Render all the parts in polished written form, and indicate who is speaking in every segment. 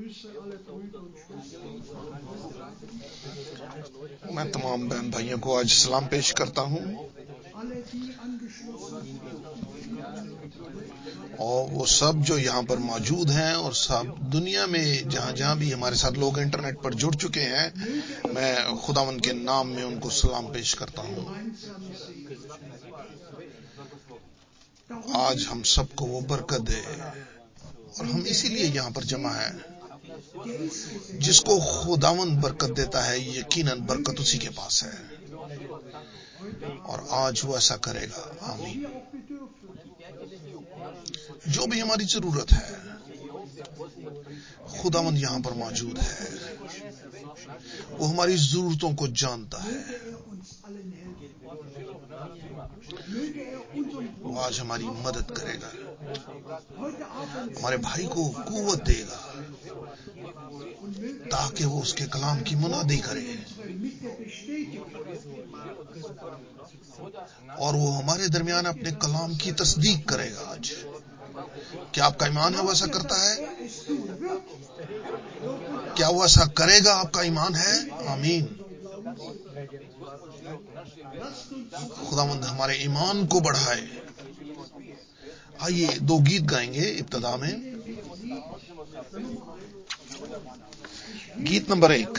Speaker 1: میں تمام بہن بھائیوں کو آج سلام پیش کرتا ہوں، اور وہ سب جو یہاں پر موجود ہیں اور سب دنیا میں جہاں جہاں بھی ہمارے ساتھ لوگ انٹرنیٹ پر جڑ چکے ہیں، میں خداوند کے نام میں ان کو سلام پیش کرتا ہوں۔ آج ہم سب کو وہ برکت دے، اور ہم اسی لیے یہاں پر جمع ہیں۔ جس کو خداوند برکت دیتا ہے یقیناً برکت اسی کے پاس ہے، اور آج وہ ایسا کرے گا۔ آمین۔ جو بھی ہماری ضرورت ہے خداوند یہاں پر موجود ہے، وہ ہماری ضرورتوں کو جانتا ہے، وہ آج ہماری مدد کرے گا، ہمارے بھائی کو قوت دے گا تاکہ وہ اس کے کلام کی منادی کرے، اور وہ ہمارے درمیان اپنے کلام کی تصدیق کرے گا۔ آج کیا آپ کا ایمان ہے وہ ایسا کرتا ہے؟ کیا وہ ایسا کرے گا؟ آپ کا ایمان ہے؟ آمین۔ خداوند ہمارے ایمان کو بڑھائے۔ آئیے 2 گیت گائیں گے ابتدا میں۔ گیت نمبر 1۔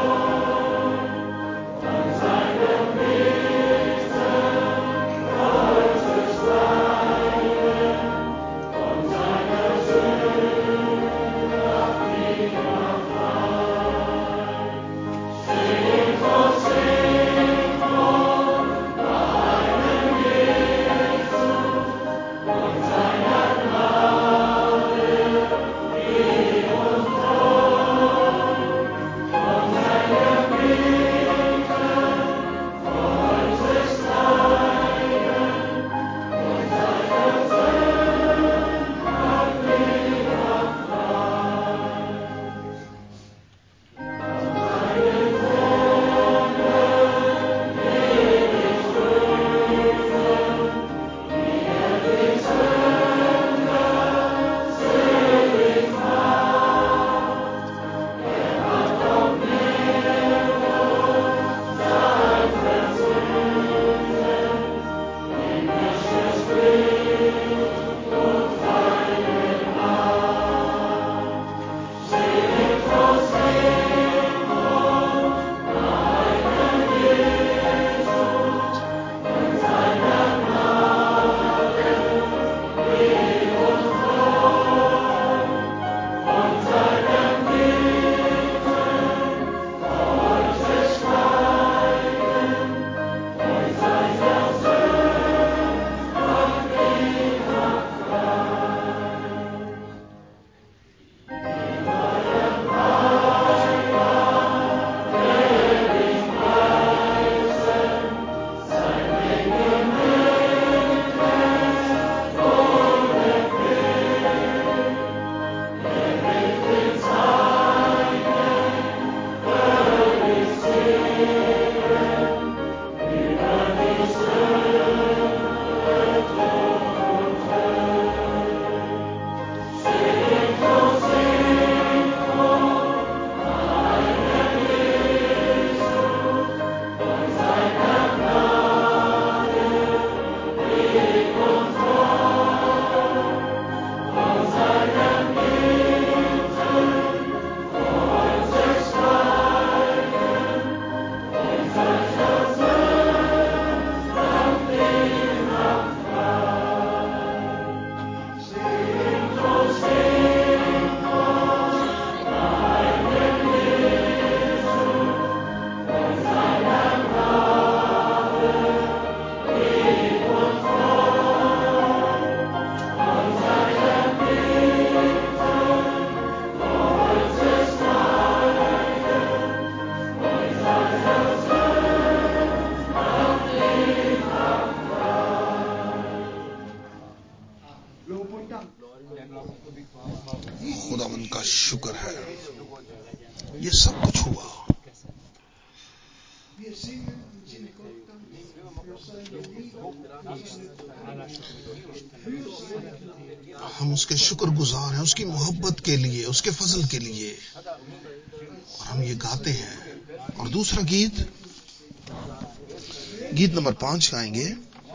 Speaker 2: Amen.
Speaker 1: ہم اس کے شکر گزار ہیں، اس کی محبت کے لیے، اس کے فضل کے لیے، اور ہم یہ گاتے ہیں۔ اور دوسرا گیت نمبر 5 گائیں گے۔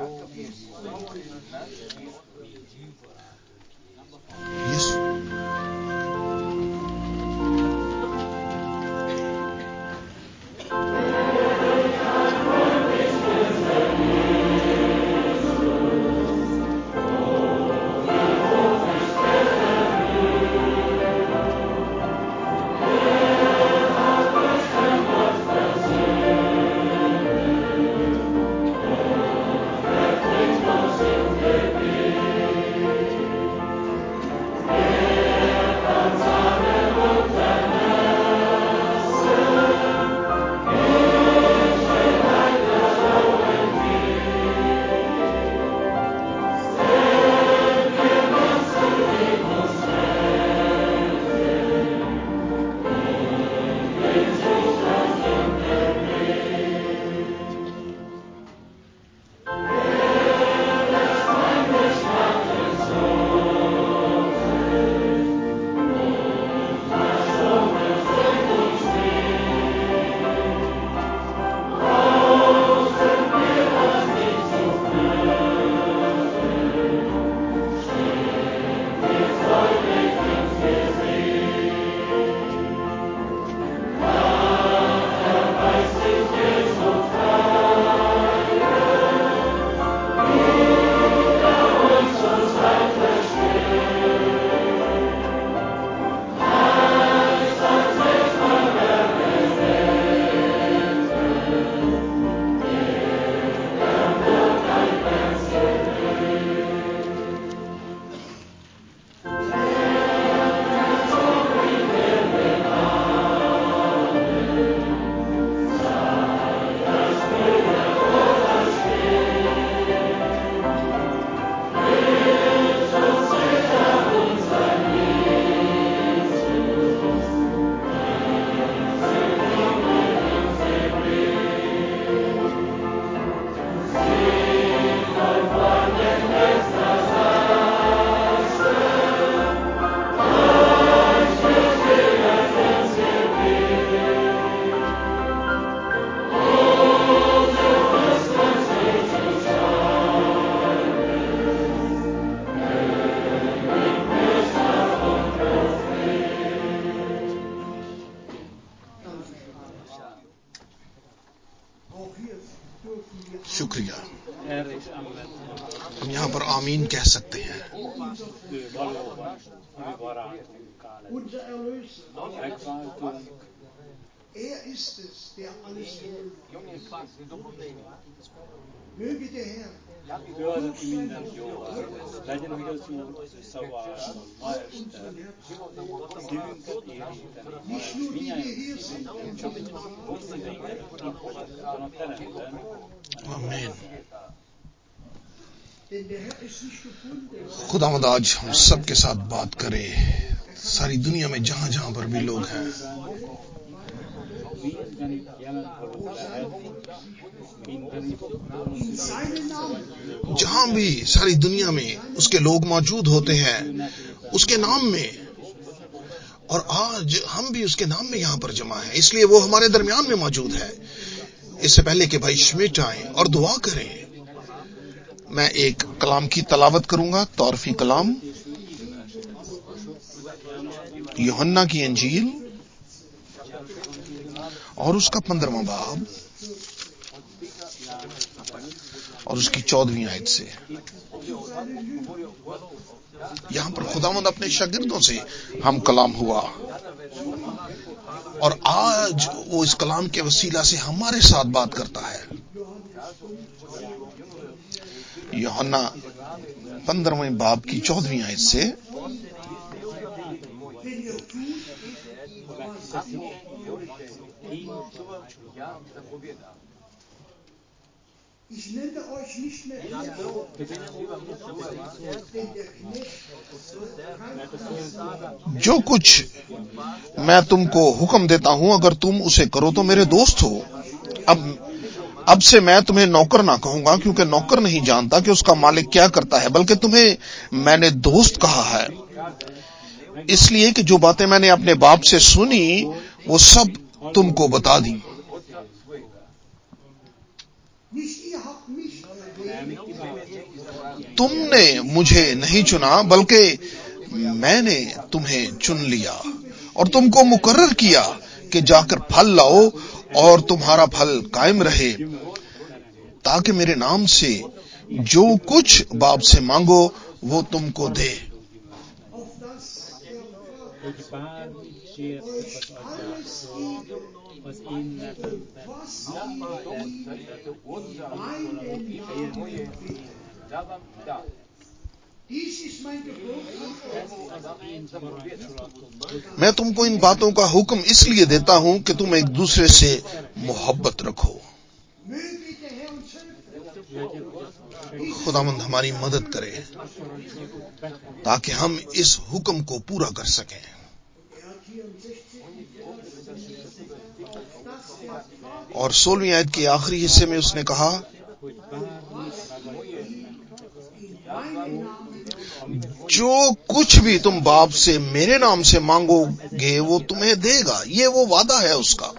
Speaker 1: شکریہ۔ ہم یہاں پر آمین کہہ سکتے ہیں۔ آمین۔ خداوند آج ہم سب کے ساتھ بات کرے، ساری دنیا میں جہاں جہاں پر بھی لوگ ہیں، جہاں بھی ساری دنیا میں اس کے لوگ موجود ہوتے ہیں، اس کے نام میں، اور آج ہم بھی اس کے نام میں یہاں پر جمع ہیں، اس لیے وہ ہمارے درمیان میں موجود ہے۔ اس سے پہلے کہ بھائی شمٹ آئیں اور دعا کریں، میں ایک کلام کی تلاوت کروں گا، تعارفی کلام، یوحنا کی انجیل اور اس کا 15واں باب اور اس کی 14ویں آیت سے۔ یہاں پر خداوند اپنے شاگردوں سے ہم کلام ہوا، اور آج وہ اس کلام کے وسیلہ سے ہمارے ساتھ بات کرتا ہے۔ یوحنا 15ویں باب کی 14ویں آیت سے، جو کچھ میں تم کو حکم دیتا ہوں اگر تم اسے کرو تو میرے دوست ہو۔ اب اب سے میں تمہیں نوکر نہ کہوں گا، کیونکہ نوکر نہیں جانتا کہ اس کا مالک کیا کرتا ہے، بلکہ تمہیں میں نے دوست کہا ہے، اس لیے کہ جو باتیں میں نے اپنے باپ سے سنی وہ سب تم کو بتا دی۔ تم نے مجھے نہیں چنا، بلکہ میں نے تمہیں چن لیا اور تم کو مقرر کیا کہ جا کر پھل لاؤ اور تمہارا پھل قائم رہے، تاکہ میرے نام سے جو کچھ باپ سے مانگو وہ تم کو دے۔ میں تم کو ان باتوں کا حکم اس لیے دیتا ہوں کہ تم ایک دوسرے سے محبت رکھو۔ خداوند ہماری مدد کرے تاکہ ہم اس حکم کو پورا کر سکیں۔ اور 16ویں آیت کے آخری حصے میں اس نے کہا، جو کچھ بھی تم باپ سے میرے نام سے مانگو گے وہ تمہیں دے گا۔ یہ وہ وعدہ ہے اس کا۔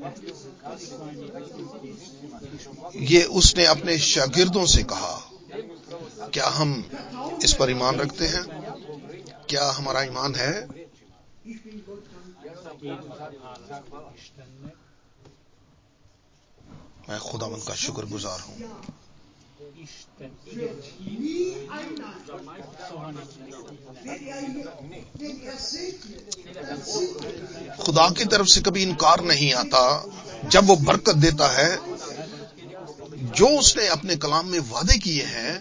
Speaker 1: یہ اس نے اپنے شاگردوں سے کہا۔ کیا ہم اس پر ایمان رکھتے ہیں؟ کیا ہمارا ایمان ہے؟ میں خداوند کا شکر گزار ہوں۔ خدا کی طرف سے کبھی انکار نہیں آتا جب وہ برکت دیتا ہے۔ جو اس نے اپنے کلام میں وعدے کیے ہیں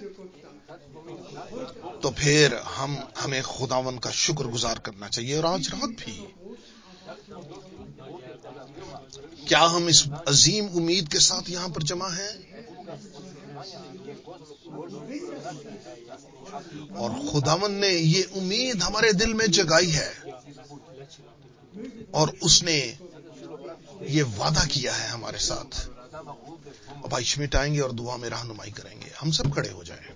Speaker 1: تو پھر ہمیں خداوند کا شکر گزار کرنا چاہیے۔ اور آج رات بھی کیا ہم اس عظیم امید کے ساتھ یہاں پر جمع ہیں؟ اور خداوند نے یہ امید ہمارے دل میں جگائی ہے اور اس نے یہ وعدہ کیا ہے ہمارے ساتھ۔ اب بھائی شمٹ آئیں گے اور دعا میں رہنمائی کریں گے۔ ہم سب کھڑے ہو جائیں۔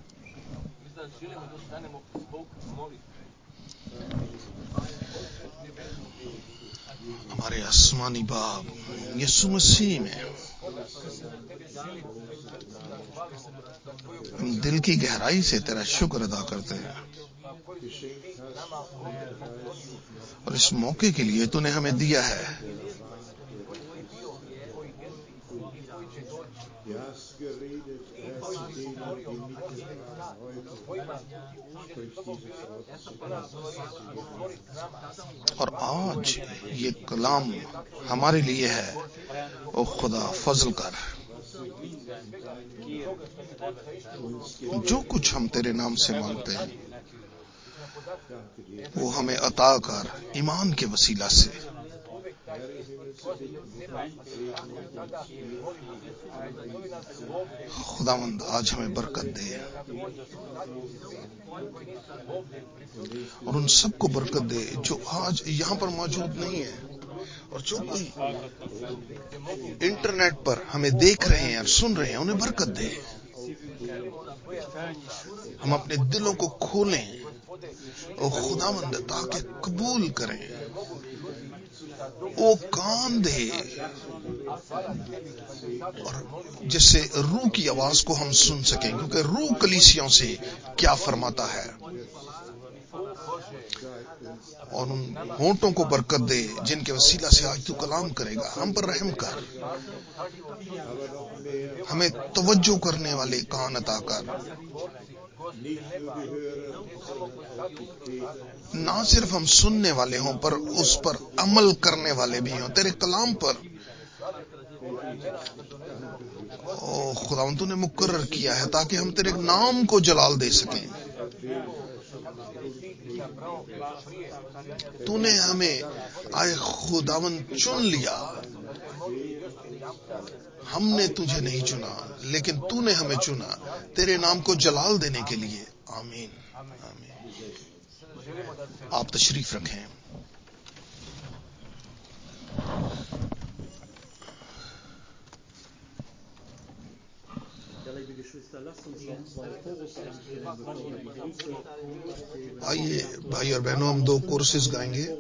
Speaker 1: ہمارے آسمانی باپ یسوع مسیح میں ہم دل کی گہرائی سے تیرا شکر ادا کرتے ہیں، اور اس موقع کے لیے تو نے ہمیں دیا ہے۔ اور آج یہ کلام ہمارے لیے ہے۔ او خدا فضل کر، جو کچھ ہم تیرے نام سے مانگتے ہیں وہ ہمیں عطا کر ایمان کے وسیلہ سے۔ خداوند آج ہمیں برکت دے اور ان سب کو برکت دے جو آج یہاں پر موجود نہیں ہیں، اور جو کوئی انٹرنیٹ پر ہمیں دیکھ رہے ہیں اور سن رہے ہیں انہیں برکت دے۔ ہم اپنے دلوں کو کھولیں او خداوند تاکہ قبول کریں، او کان دے اور جس سے روح کی آواز کو ہم سن سکیں، کیونکہ روح کلیسیوں سے کیا فرماتا ہے، اور ان ہونٹوں کو برکت دے جن کے وسیلہ سے آج تو کلام کرے گا۔ ہم پر رحم کر، ہمیں توجہ کرنے والے کان عطا کر، نہ صرف ہم سننے والے ہوں پر اس پر عمل کرنے والے بھی ہوں تیرے کلام پر۔ او خداوند تو نے مقرر کیا ہے تاکہ ہم تیرے نام کو جلال دے سکیں۔ تو نے ہمیں آئے خداوند چن لیا، ہم نے تجھے نہیں چنا لیکن تو نے ہمیں چنا تیرے نام کو جلال دینے کے لیے۔ آمین آمین۔ آپ تشریف رکھیں۔ آئیے بھائی اور بہنوں، ہم 2 کورسز گائیں گے.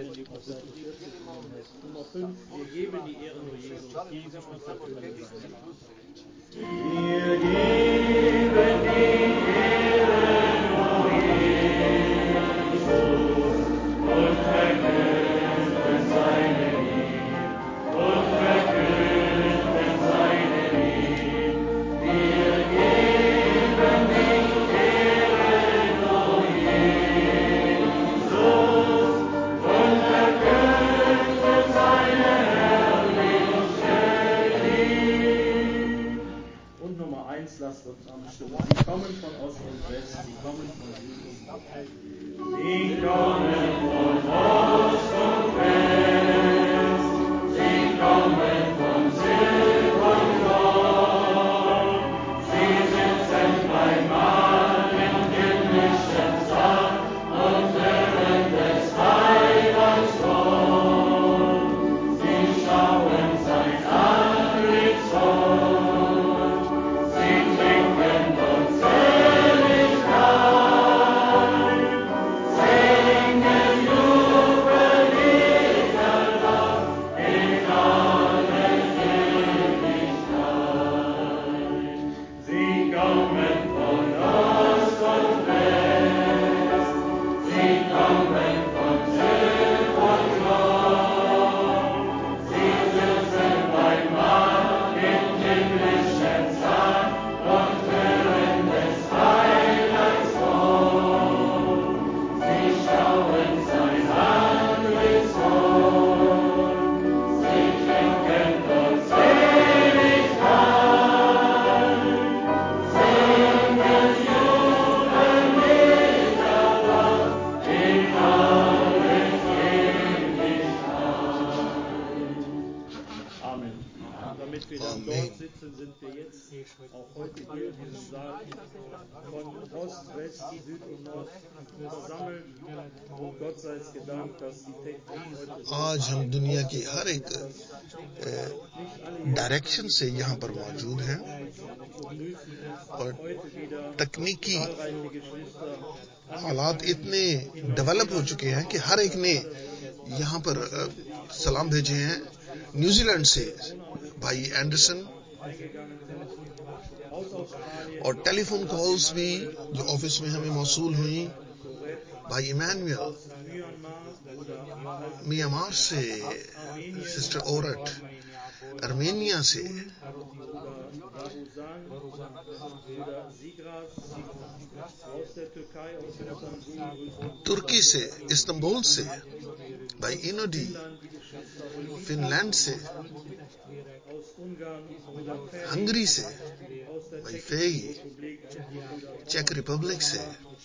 Speaker 2: Lasst uns anstimmen. Sie kommen von Ost und West, sie kommen von Süd und Nord. Sie kommen von Ost und West, sie kommen von Süd und Nord. Sie sitzen beim Mahl im himmlischen Saal und hören des Heilands Wort. Sie schauen sein Antlitz hoch.
Speaker 1: آج ہم دنیا کی ہر ایک direction سے یہاں پر موجود ہیں اور تکنیکی حالات اتنے ڈیولپ ہو چکے ہیں کہ ہر ایک نے یہاں پر سلام بھیجے ہیں. نیوزی لینڈ سے بھائی اینڈرسن اور ٹیلی فون کالز بھی جو آفس میں ہمیں موصول ہوئیں. بھائی ایمانویل میانمار سے، سسٹر اورٹ ارمینیا سے، ترکی سے، استنبول سے بھائی اینوڈی، فن لینڈ سے، ہنگری سے بھائی فیئی، چیک ریپبلک سے،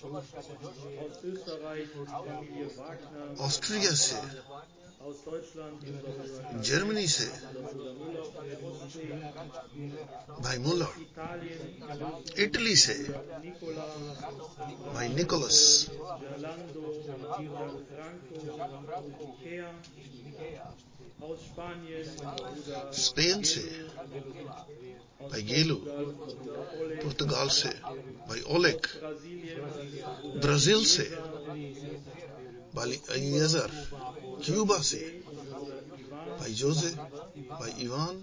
Speaker 1: آسٹریا سے، جرمنی سے بھائی مولر، اٹلی سے بھائی نیکولس، اسپین سے بھائی گیلو، پرتگال سے بھائی اولک، برازیل سے بھائی ایزر، کیوبا سے بھائی جوزے، بھائی ایوان،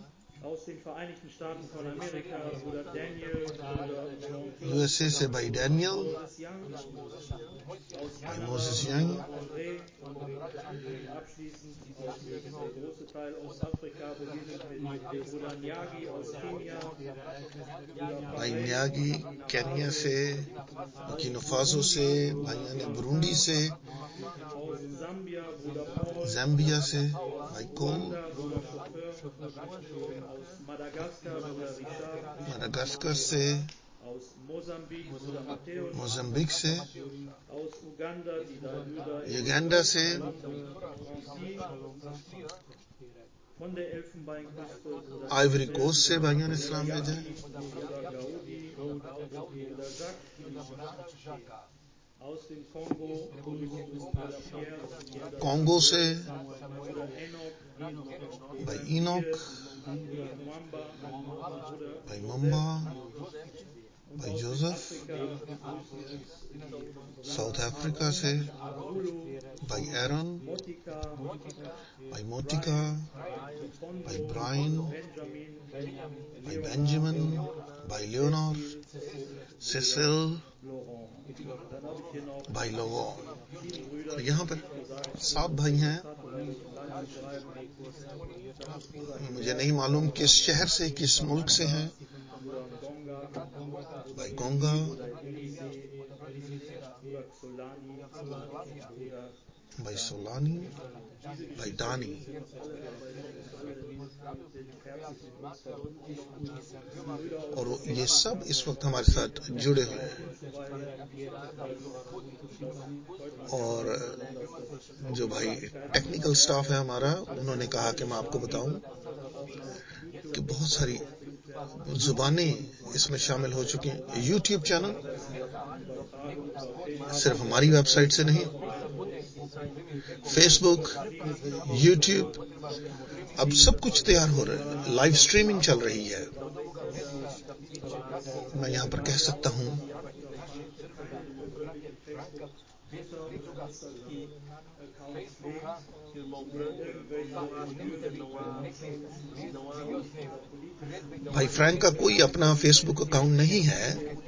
Speaker 1: USA سے بھائی ڈینیل، بھائی موزس ینگ، بھائی نیاگی کینیا سے، بورکینا فاسو سے، بھائیان برونڈی سے، زامبیا سے بھائی کون، مڈغاسکر سے، موزمبیک سے، یوگینڈا سے، آئیوری کوسٹ سے بھائیوں نے اسلام بھیجا، کانگو سے بھائی اینوک، بھائی ممبا، بھائی جوزف ساؤتھ افریقہ سے، بھائی ایرن، بھائی موٹیکا، بھائی برائن، بھائی بینجمن، بھائی لیونار، سیسل، بھائی لوگو. یہاں پر 7 بھائی ہیں. مجھے نہیں معلوم کس شہر سے، کس ملک سے ہیں. بھائی گونگا، بھائی سولانی، بھائی دانی. اور یہ سب اس وقت ہمارے ساتھ جڑے ہوئے ہیں. اور جو بھائی ٹیکنیکل سٹاف ہے ہمارا، انہوں نے کہا کہ میں آپ کو بتاؤں کہ بہت ساری زبانیں اس میں شامل ہو چکی ہیں. یوٹیوب چینل صرف ہماری ویب سائٹ سے نہیں، فیس بک، یوٹیوب، اب سب کچھ تیار ہو رہا ہے. لائیو سٹریمنگ چل رہی ہے. میں یہاں پر کہہ سکتا ہوں بھائی فرینک کا کوئی اپنا فیس بک اکاؤنٹ نہیں ہے،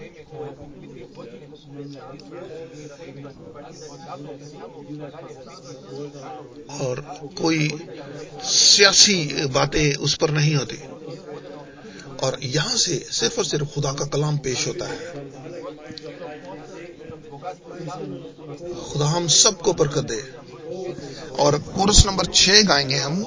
Speaker 1: اور کوئی سیاسی باتیں اس پر نہیں ہوتی، اور یہاں سے صرف اور صرف خدا کا کلام پیش ہوتا ہے. خدا ہم سب کو برکت دے. اور کورس نمبر 6 گائیں گے ہم.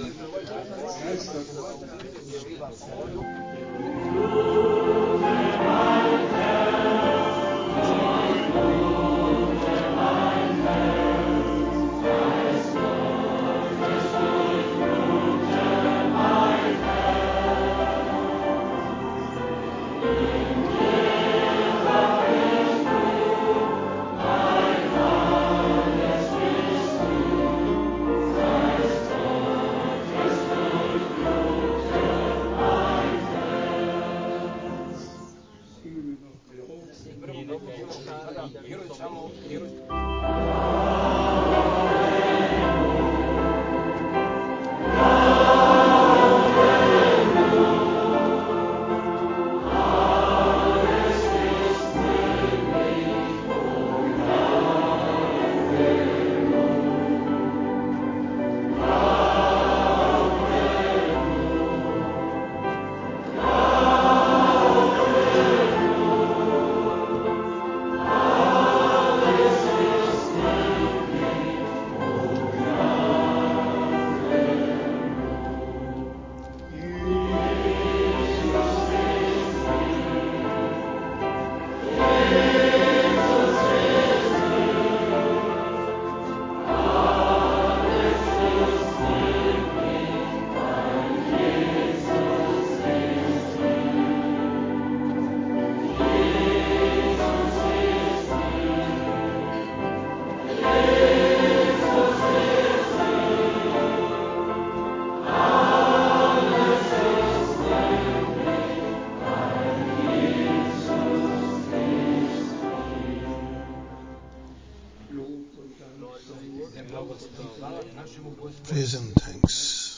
Speaker 1: Praise and thanks.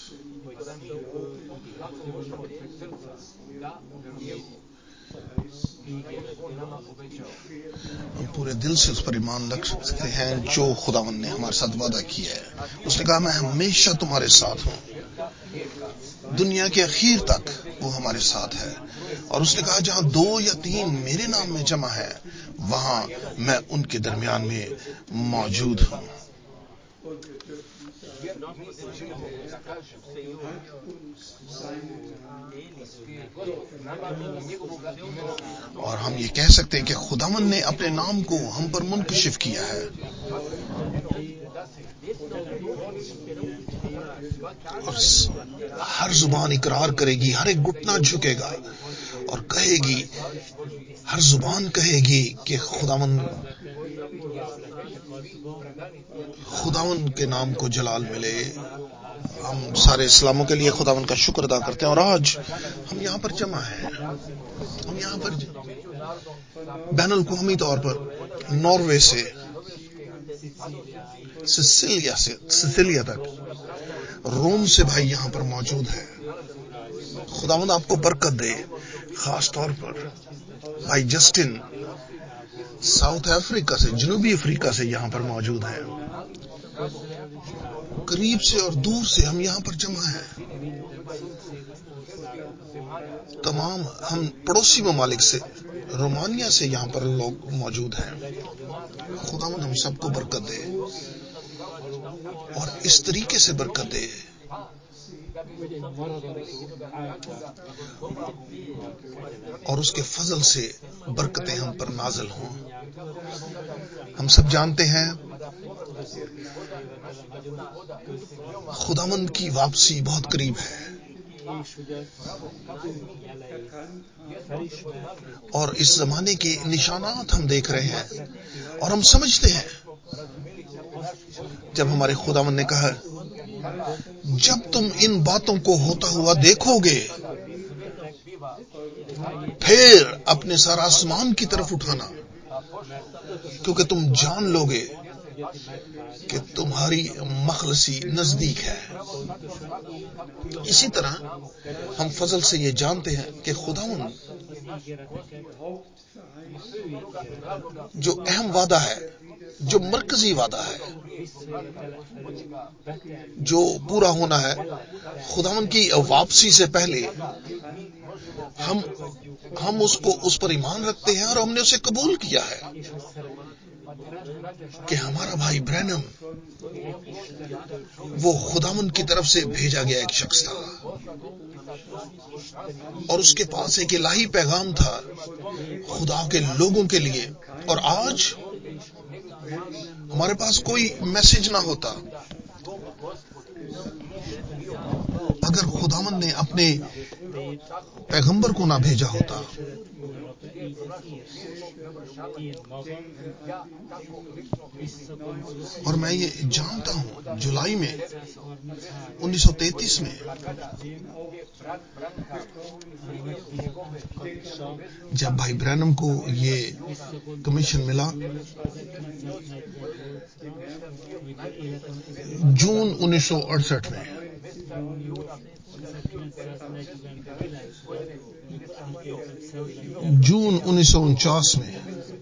Speaker 1: ہم پورے دل سے اس پر ایمان رکھ سکتے ہیں جو خداوند نے ہمارے ساتھ وعدہ کیا ہے. اس نے کہا میں ہمیشہ تمہارے ساتھ ہوں، دنیا کے اخیر تک وہ ہمارے ساتھ ہے. اور اس نے کہا جہاں 2 یا 3 میرے نام میں جمع ہے، وہاں میں ان کے درمیان میں موجود ہوں. اور ہم یہ کہہ سکتے ہیں کہ خداوند نے اپنے نام کو ہم پر منکشف کیا ہے. اور ہر زبان اقرار کرے گی، ہر ایک گھٹنا جھکے گا اور کہے گی، ہر زبان کہے گی کہ خداوند کے نام کو جلال ملے. ہم سارے اسلاموں کے لیے خداوند کا شکر ادا کرتے ہیں، اور آج ہم یہاں پر جمع ہیں. ہم یہاں پر بین الاقوامی طور پر ناروے سے سسیلیا تک، روم سے بھائی یہاں پر موجود ہے. خداوند آپ کو برکت دے. خاص طور پر بھائی جسٹن ساؤتھ افریقہ سے، جنوبی افریقہ سے یہاں پر موجود ہیں. قریب سے اور دور سے ہم یہاں پر جمع ہیں. تمام ہم پڑوسی ممالک سے، رومانیہ سے یہاں پر لوگ موجود ہیں. خداوند ہم سب کو برکت دے اور اس طریقے سے برکت دے اور اس کے فضل سے برکتیں ہم پر نازل ہوں. ہم سب جانتے ہیں خداوند کی واپسی بہت قریب ہے، اور اس زمانے کے نشانات ہم دیکھ رہے ہیں، اور ہم سمجھتے ہیں جب ہمارے خداوند نے کہا جب تم ان باتوں کو ہوتا ہوا دیکھو گے پھر اپنے سر آسمان کی طرف اٹھانا، کیونکہ تم جان لو گے کہ تمہاری مخلصی نزدیک ہے. اسی طرح ہم فضل سے یہ جانتے ہیں کہ خداوند جو اہم وعدہ ہے، جو مرکزی وعدہ ہے، جو پورا ہونا ہے، خداوند کی واپسی سے پہلے ہم اس پر ایمان رکھتے ہیں، اور ہم نے اسے قبول کیا ہے کہ ہمارا بھائی برینم وہ خداوند کی طرف سے بھیجا گیا ایک شخص تھا، اور اس کے پاس ایک الہی پیغام تھا خدا کے لوگوں کے لیے. اور آج ہمارے پاس کوئی میسج نہ ہوتا اگر خداوند نے اپنے پیغمبر کو نہ بھیجا ہوتا. اور میں یہ جانتا ہوں جولائی میں 1933 میں جب بھائی برینم کو یہ کمیشن ملا، جون 1968 میں، جون 1949 میں،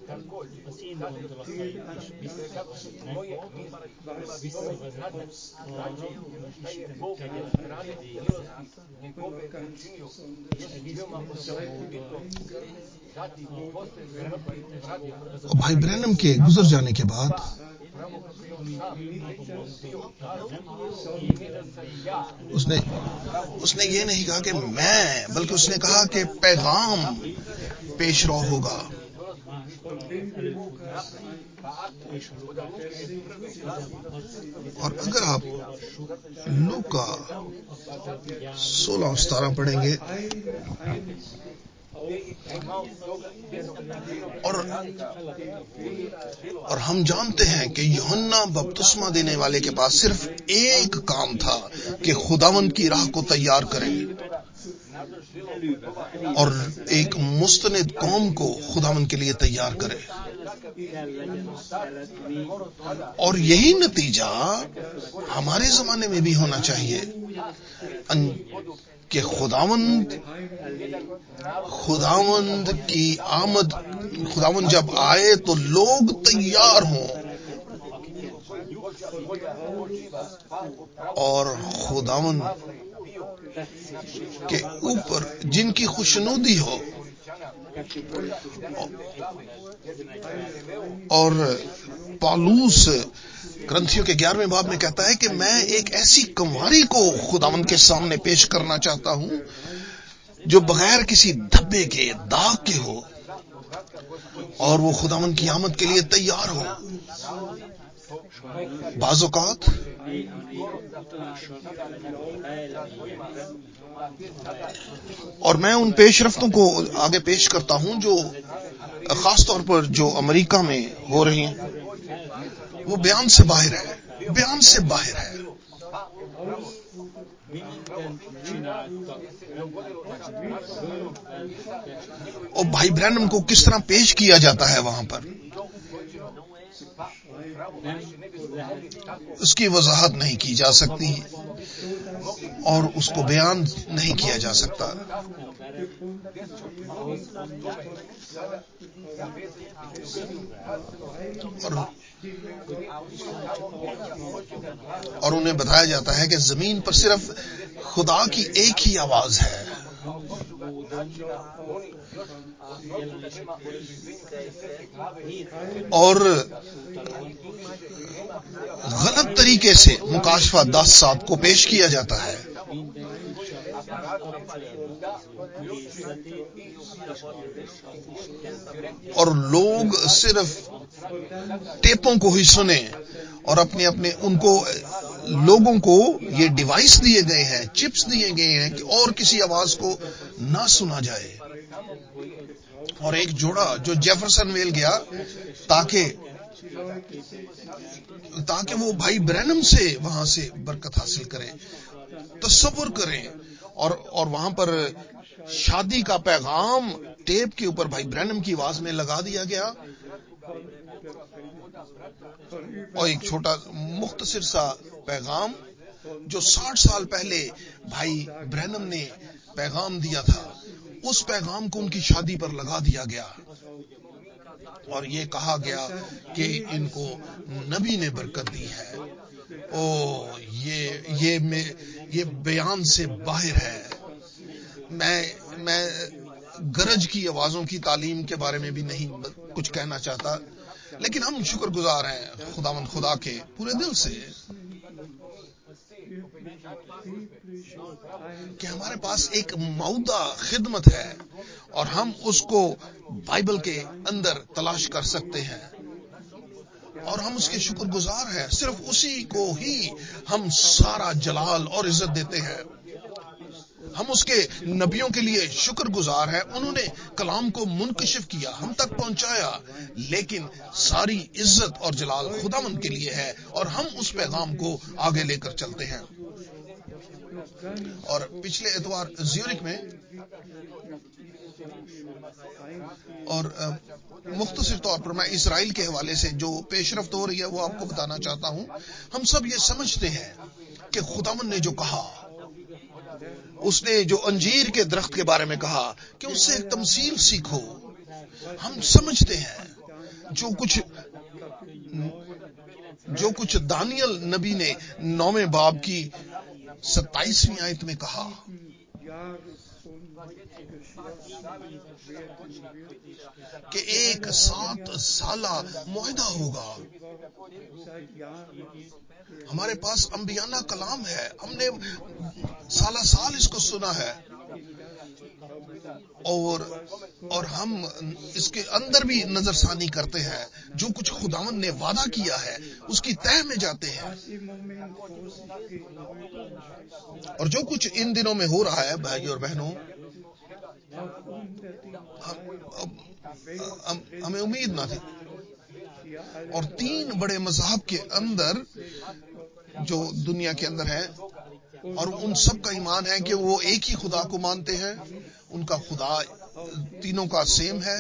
Speaker 1: بھائی برینم کے گزر جانے کے بعد اس نے یہ نہیں کہا کہ میں، بلکہ اس نے کہا کہ پیغام پیش رو ہوگا. اور اگر آپ لوکا 16:17 پڑھیں گے، اور ہم جانتے ہیں کہ یوحنا بپتسمہ دینے والے کے پاس صرف ایک کام تھا کہ خداوند کی راہ کو تیار کریں اور ایک مستند قوم کو خداوند کے لیے تیار کرے. اور یہی نتیجہ ہمارے زمانے میں بھی ہونا چاہیے کہ خداوند کی آمد، خداوند جب آئے تو لوگ تیار ہوں، اور خداوند کے اوپر جن کی خوشنودی ہو. اور پالوس کرنتھیوں کے 11ویں باب میں کہتا ہے کہ میں ایک ایسی کنواری کو خداوند کے سامنے پیش کرنا چاہتا ہوں جو بغیر کسی دھبے کے، داغ کے ہو، اور وہ خداوند کی آمد کے لیے تیار ہو. بعض اوقات اور میں ان پیش رفتوں کو آگے پیش کرتا ہوں جو خاص طور پر جو امریکہ میں ہو رہی ہیں، وہ بیان سے باہر ہے، بیان سے باہر ہے. اور بھائی برینم کو کس طرح پیش کیا جاتا ہے وہاں پر، اس کی وضاحت نہیں کی جا سکتی اور اس کو بیان نہیں کیا جا سکتا. اور انہیں بتایا جاتا ہے کہ زمین پر صرف خدا کی ایک ہی آواز ہے. اور غلط طریقے سے مکاشفہ 10:7 کو پیش کیا جاتا ہے. اور لوگ صرف ٹیپوں کو ہی سنیں اور اپنے لوگوں کو یہ ڈیوائس دیے گئے ہیں، چپس دیے گئے ہیں کہ اور کسی آواز کو نہ سنا جائے. اور ایک جوڑا جو جیفرسن ویل گیا تاکہ وہ بھائی برینم سے وہاں سے برکت حاصل کریں. تصور کریں، اور وہاں پر شادی کا پیغام ٹیپ کے اوپر بھائی برینم کی آواز میں لگا دیا گیا، اور ایک چھوٹا مختصر سا پیغام جو 60 سال پہلے بھائی برینم نے پیغام دیا تھا، اس پیغام کو ان کی شادی پر لگا دیا گیا اور یہ کہا گیا کہ ان کو نبی نے برکت دی ہے. یہ بیان سے باہر ہے. میں گرج کی آوازوں کی تعلیم کے بارے میں بھی نہیں کچھ کہنا چاہتا، لیکن ہم شکر گزار ہیں خداوند خدا کے پورے دل سے کہ ہمارے پاس ایک معودہ خدمت ہے اور ہم اس کو بائبل کے اندر تلاش کر سکتے ہیں اور ہم اس کے شکر گزار ہیں. صرف اسی کو ہی ہم سارا جلال اور عزت دیتے ہیں. ہم اس کے نبیوں کے لیے شکر گزار ہیں، انہوں نے کلام کو منکشف کیا، ہم تک پہنچایا، لیکن ساری عزت اور جلال خداوند کے لیے ہے اور ہم اس پیغام کو آگے لے کر چلتے ہیں. اور پچھلے اتوار زیورک میں اور مختصر طور پر میں اسرائیل کے حوالے سے جو پیش رفت ہو رہی ہے وہ آپ کو بتانا چاہتا ہوں. ہم سب یہ سمجھتے ہیں کہ خداوند نے جو کہا، اس نے جو انجیر کے درخت کے بارے میں کہا کہ اس سے ایک تمثیل سیکھو. ہم سمجھتے ہیں جو کچھ دانیل نبی نے 9 باب کی 27ویں آیت میں کہا کہ ایک 7 سالہ معاہدہ ہوگا. ہمارے پاس انبیانہ کلام ہے، ہم نے سالہ سال اس کو سنا ہے اور ہم اس کے اندر بھی نظر ثانی کرتے ہیں. جو کچھ خداوند نے وعدہ کیا ہے اس کی تہہ میں جاتے ہیں. اور جو کچھ ان دنوں میں ہو رہا ہے بھائی اور بہنوں، ہمیں امید نہ تھی. اور 3 بڑے مذاہب کے اندر جو دنیا کے اندر ہے، اور ان سب کا ایمان ہے کہ وہ ایک ہی خدا کو مانتے ہیں، ان کا خدا تینوں کا سیم ہے.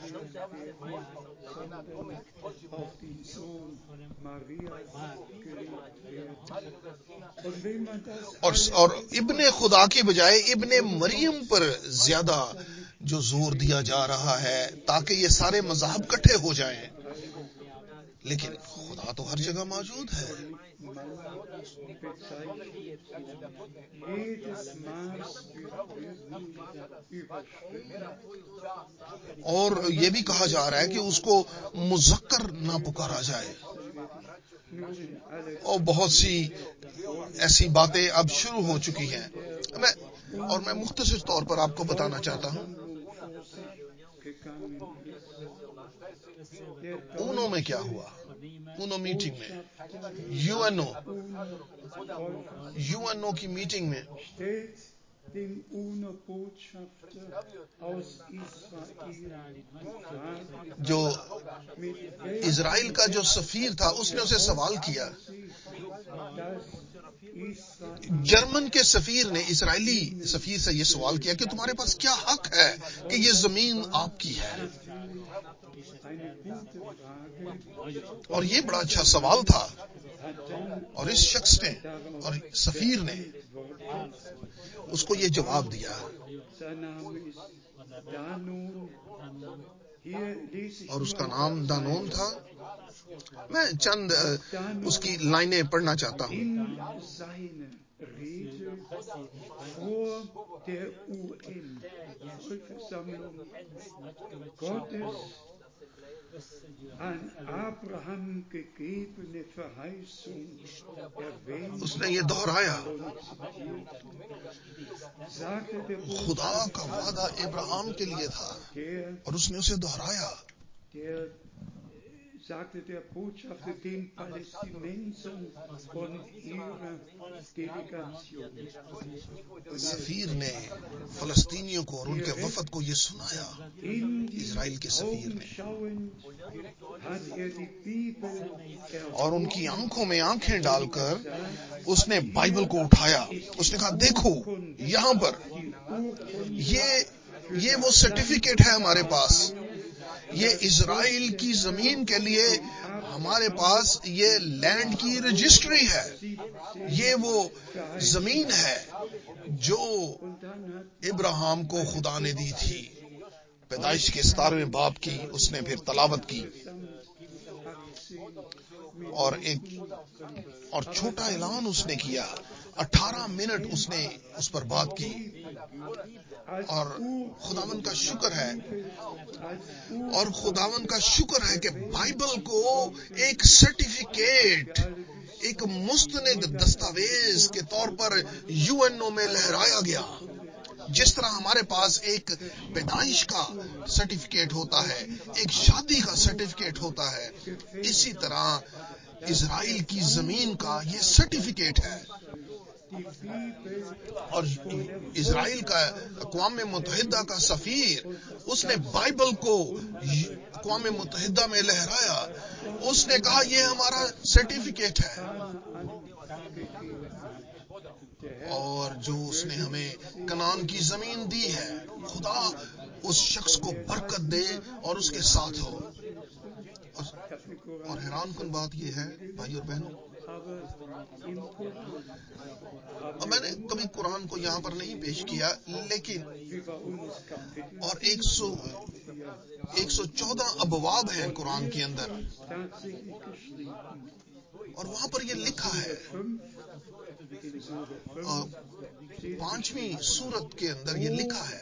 Speaker 1: اور ابن خدا کے بجائے ابن مریم پر زیادہ جو زور دیا جا رہا ہے تاکہ یہ سارے مذاہب اکٹھے ہو جائیں، لیکن خدا تو ہر جگہ موجود ہے. اور یہ بھی کہا جا رہا ہے کہ اس کو مذکر نہ پکارا جائے. اور بہت سی ایسی باتیں اب شروع ہو چکی ہیں. میں مختصر طور پر آپ کو بتانا چاہتا ہوں اونو میں کیا ہوا. اونو میٹنگ میں یو این او کی میٹنگ میں جو اسرائیل کا جو سفیر تھا اس نے اسے سوال کیا. جرمن کے سفیر نے اسرائیلی سفیر سے یہ سوال کیا کہ تمہارے پاس کیا حق ہے کہ یہ زمین آپ کی ہے؟ اور یہ بڑا اچھا سوال تھا. اور اس شخص نے اور سفیر نے اس کو یہ جواب دیا. اور اس کا نام دانون تھا. میں چند اس کی لائنیں پڑھنا چاہتا ہوں. اس نے یہ دہرایا خدا کا وعدہ ابراہیم کے لیے تھا اور اس نے اسے دہرایا. سفیر نے فلسطینیوں کو اور ان کے وفد کو یہ سنایا. اسرائیل کے سفیر نے اور ان کی آنکھوں میں آنکھیں ڈال کر اس نے بائبل کو اٹھایا. اس نے کہا دیکھو یہاں پر یہ وہ سرٹیفکیٹ ہے ہمارے پاس. یہ اسرائیل کی زمین کے لیے ہمارے پاس یہ لینڈ کی رجسٹری ہے. یہ وہ زمین ہے جو ابراہیم کو خدا نے دی تھی. پیدائش کے 17ویں باب کی اس نے پھر تلاوت کی اور ایک اور چھوٹا اعلان اس نے کیا. 18 منٹ اس نے اس پر بات کی. اور خداوند کا شکر ہے کہ بائبل کو ایک سرٹیفکیٹ، ایک مستند دستاویز کے طور پر UNO میں لہرایا گیا. جس طرح ہمارے پاس ایک پیدائش کا سرٹیفکیٹ ہوتا ہے، ایک شادی کا سرٹیفکیٹ ہوتا ہے، اسی طرح اسرائیل کی زمین کا یہ سرٹیفکیٹ ہے. اور اسرائیل کا اقوام متحدہ کا سفیر اس نے بائبل کو اقوام متحدہ میں لہرایا. اس نے کہا یہ ہمارا سرٹیفکیٹ ہے. اور جو اس نے ہمیں کنعان کی زمین دی ہے، خدا اس شخص کو برکت دے اور اس کے ساتھ ہو. اور حیران کن بات یہ ہے بھائی اور بہنوں، میں نے کبھی قرآن کو یہاں پر نہیں پیش کیا، لیکن اور 114 ابواب ہیں قرآن کے اندر، اور وہاں پر یہ لکھا ہے، 5ویں سورت کے اندر یہ لکھا ہے،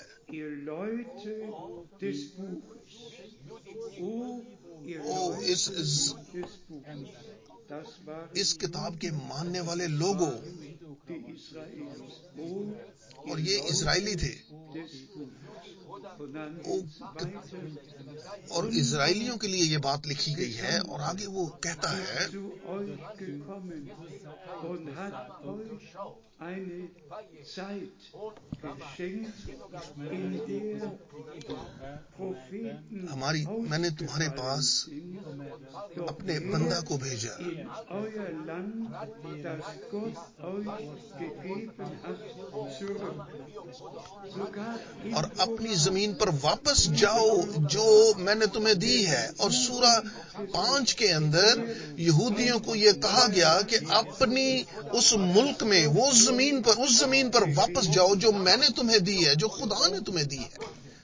Speaker 1: اس کتاب کے ماننے والے لوگوں، اور یہ اسرائیلی تھے، اور اسرائیلیوں کے لیے یہ بات لکھی گئی ہے. اور آگے وہ کہتا ہے میں نے تمہارے پاس اپنے بندہ کو بھیجا اور اپنی زمین پر واپس جاؤ جو میں نے تمہیں دی ہے. اور سورہ 5 کے اندر یہودیوں کو یہ کہا گیا کہ اپنی اس ملک میں اس زمین پر واپس جاؤ جو میں نے تمہیں دی ہے، جو خدا نے تمہیں دی ہے.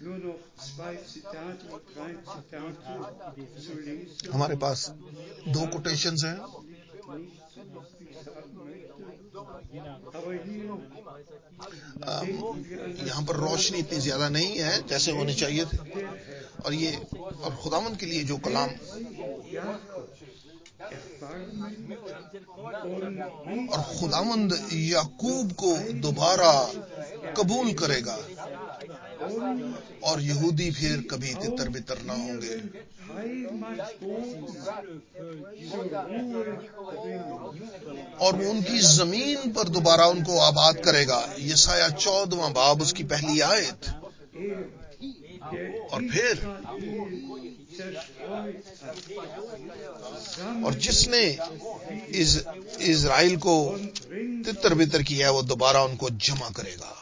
Speaker 1: ہمارے پاس 2 کوٹیشنز ہیں. یہاں پر روشنی اتنی زیادہ نہیں ہے جیسے ہونی چاہیے تھے، اور خداوند کے لیے جو کلام اور خداوند یعقوب کو دوبارہ قبول کرے گا. اور یہودی پھر کبھی تتر بتر نہ ہوں گے اور وہ ان کی زمین پر دوبارہ ان کو آباد کرے گا. یسایہ 14واں باب اس کی پہلی آیت. اور پھر اور جس نے اسرائیل کو تتر بتر کیا ہے وہ دوبارہ ان کو جمع کرے گا.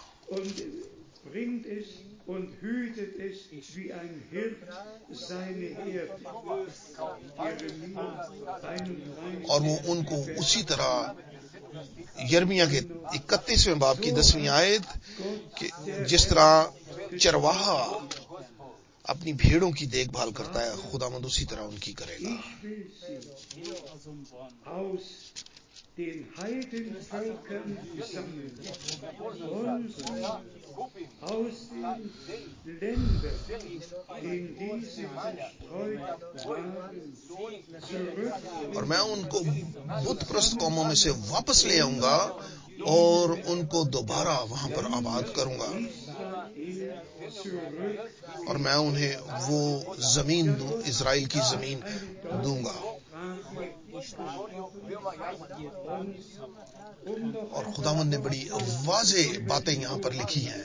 Speaker 1: اور وہ ان کو اسی طرح یرمیہ کے 31ویں باب کی 10ویں آیت کہ جس طرح چرواہا اپنی بھیڑوں کی دیکھ بھال کرتا ہے خداوند اسی طرح ان کی کرے گا.
Speaker 2: den Heidenvölkern sammeln und aus den Ländern, in die sie zerstreut waren, zurückholen.
Speaker 1: اور میں ان کو بت پرست قوموں میں سے واپس لے آؤں گا اور ان کو دوبارہ وہاں پر آباد کروں گا اور میں انہیں وہ زمین دوں، اسرائیل کی زمین دوں گا. اور خداوند نے بڑی واضح باتیں یہاں پر لکھی ہیں.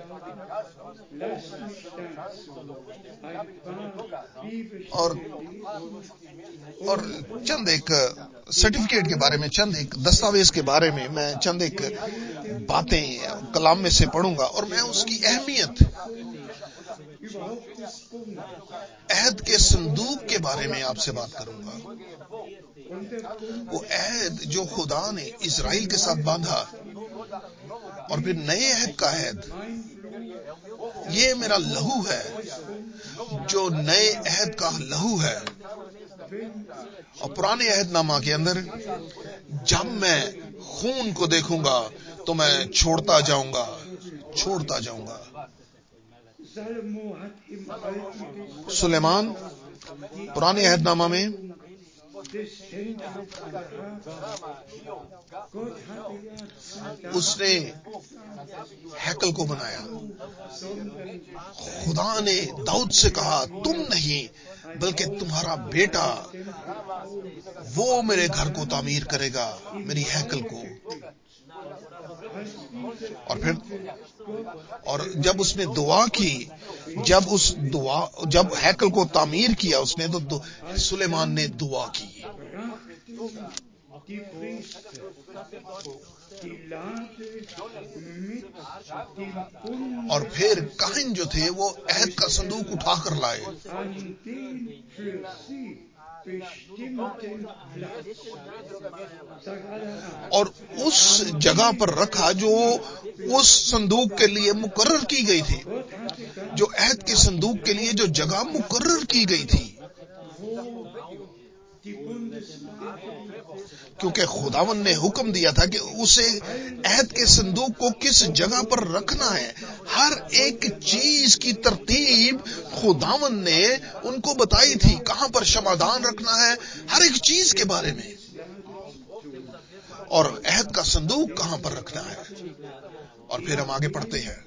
Speaker 1: اور چند ایک سرٹیفکیٹ کے بارے میں، چند ایک دستاویز کے بارے میں میں چند ایک باتیں کلام میں سے پڑھوں گا اور میں اس کی اہمیت، عہد کے صندوق کے بارے میں آپ سے بات کروں گا. وہ عہد جو خدا نے اسرائیل کے ساتھ باندھا اور پھر نئے عہد کا عہد، یہ میرا لہو ہے جو نئے عہد کا لہو ہے. اور پرانے عہد نامہ کے اندر جب میں خون کو دیکھوں گا تو میں چھوڑتا جاؤں گا. سلیمان پرانے عہد نامہ میں اس نے ہیکل کو بنایا. خدا نے داؤد سے کہا تم نہیں بلکہ تمہارا بیٹا وہ میرے گھر کو تعمیر کرے گا، میری ہیکل کو. اور پھر اور جب اس نے دعا کی، جب ہیکل کو تعمیر کیا اس نے تو سلیمان نے دعا کی. اور پھر کاہن جو تھے وہ عہد کا صندوق اٹھا کر لائے اور اس جگہ پر رکھا جو اس صندوق کے لیے مقرر کی گئی تھی، جو عہد کے صندوق کے لیے جو جگہ مقرر کی گئی تھی. کیونکہ خداوند نے حکم دیا تھا کہ اسے عہد کے صندوق کو کس جگہ پر رکھنا ہے. ہر ایک چیز کی ترتیب خداوند نے ان کو بتائی تھی، کہاں پر شمعدان رکھنا ہے، ہر ایک چیز کے بارے میں، اور عہد کا صندوق کہاں پر رکھنا ہے. اور پھر ہم آگے پڑھتے ہیں.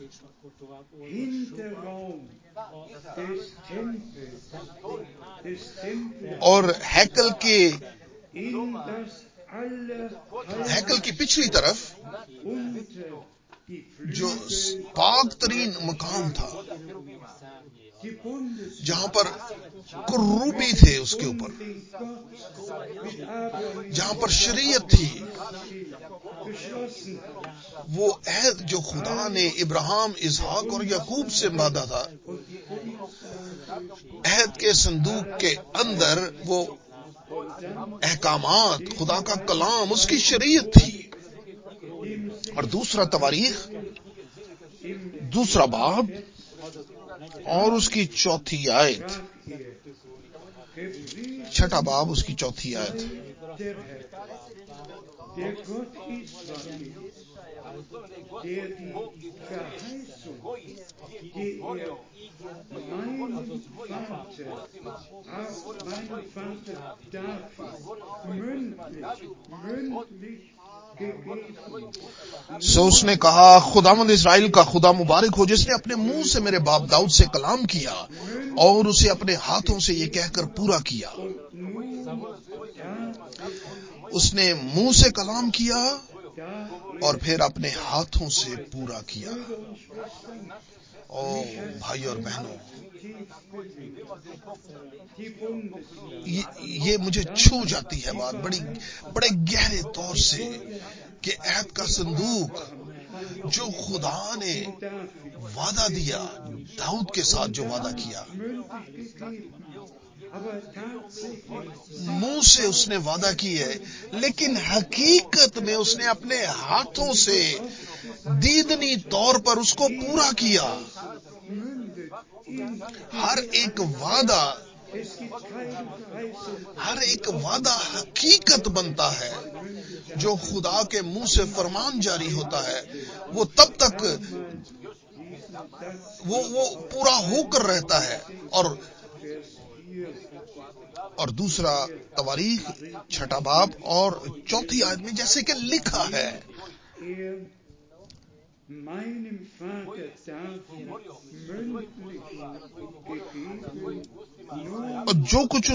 Speaker 1: اور ہیکل کی پچھلی طرف جو پاک ترین مقام تھا، جہاں پر کروبی تھے، اس کے اوپر جہاں پر شریعت تھی، وہ عہد جو خدا نے ابراہیم، اسحاق اور یعقوب سے باندھا تھا، عہد کے صندوق کے اندر وہ احکامات، خدا کا کلام، اس کی شریعت تھی. اور دوسرا تواریخ، دوسرا باب اور اس کی 4 آیت، 6 باب اس کی 4 آیت.
Speaker 2: Der Gott Israels, der die Verheißung, die meinem Vater David mündlich
Speaker 1: سو اس نے کہا خداوند اسرائیل کا خدا مبارک ہو جس نے اپنے منہ سے میرے باپ داؤد سے کلام کیا اور اسے اپنے ہاتھوں سے یہ کہہ کر پورا کیا. اس نے منہ سے کلام کیا اور پھر اپنے ہاتھوں سے پورا کیا. او بھائی اور بہنوں، یہ مجھے چھو جاتی ہے بات بڑے گہرے طور سے کہ عہد کا صندوق جو خدا نے وعدہ دیا، داؤد کے ساتھ جو وعدہ کیا، منہ سے اس نے وعدہ کی ہے، لیکن حقیقت میں اس نے اپنے ہاتھوں سے دیدنی طور پر اس کو پورا کیا. ہر ایک وعدہ حقیقت بنتا ہے. جو خدا کے منہ سے فرمان جاری ہوتا ہے وہ تب تک وہ پورا ہو کر رہتا ہے. اور دوسرا تواریخ 6 باب اور 4 آیت میں جیسے کہ لکھا ہے، اور جو کچھ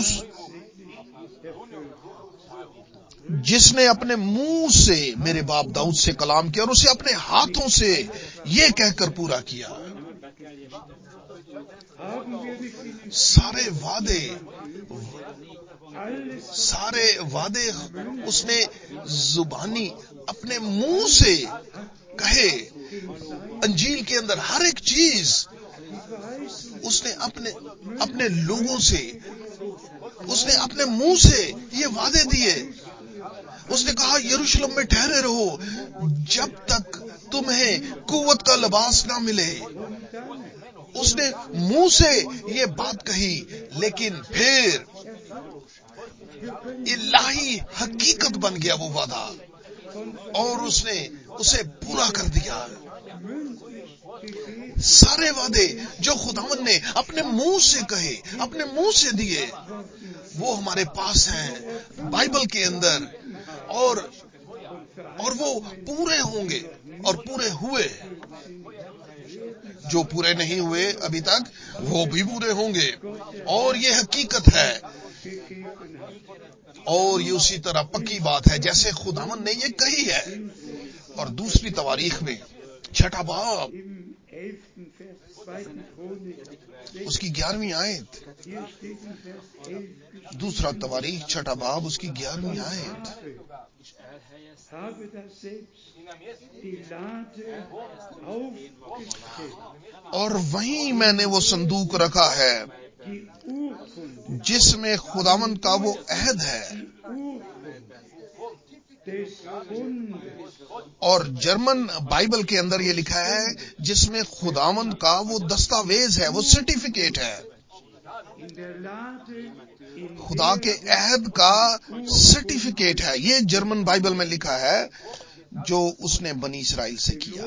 Speaker 1: جس نے اپنے منہ سے میرے باپ داؤد سے کلام کیا اور اسے اپنے ہاتھوں سے یہ کہہ کر پورا کیا. سارے وعدے اس نے زبانی اپنے منہ سے کہے. انجیل کے اندر ہر ایک چیز اس نے اپنے لوگوں سے، اس نے اپنے منہ سے یہ وعدے دیے. اس نے کہا یروشلم میں ٹھہرے رہو جب تک تمہیں قوت کا لباس نہ ملے. اس نے منہ سے یہ بات کہی، لیکن پھر الہی حقیقت بن گیا وہ وعدہ اور اس نے اسے پورا کر دیا. سارے وعدے جو خداوند نے اپنے منہ سے کہے، اپنے منہ سے دیے، وہ ہمارے پاس ہیں بائبل کے اندر، اور وہ پورے ہوں گے اور پورے ہوئے. جو پورے نہیں ہوئے ابھی تک وہ بھی پورے ہوں گے، اور یہ حقیقت ہے. اور یہ اسی طرح پکی بات ہے جیسے خداوند نے یہ کہی ہے. اور دوسری تواریخ میں 6 باب اس کی 11ویں آیت، دوسرا تواریخ 6 باب اس کی 11ویں آیت، اور وہیں میں نے وہ صندوق رکھا ہے جس میں خداوند کا وہ عہد ہے. اور جرمن بائبل کے اندر یہ لکھا ہے جس میں خداوند کا وہ دستاویز ہے، وہ سرٹیفکیٹ ہے. خدا کے عہد کا سرٹیفکیٹ ہے. یہ جرمن بائبل میں لکھا ہے جو اس نے بنی اسرائیل سے کیا.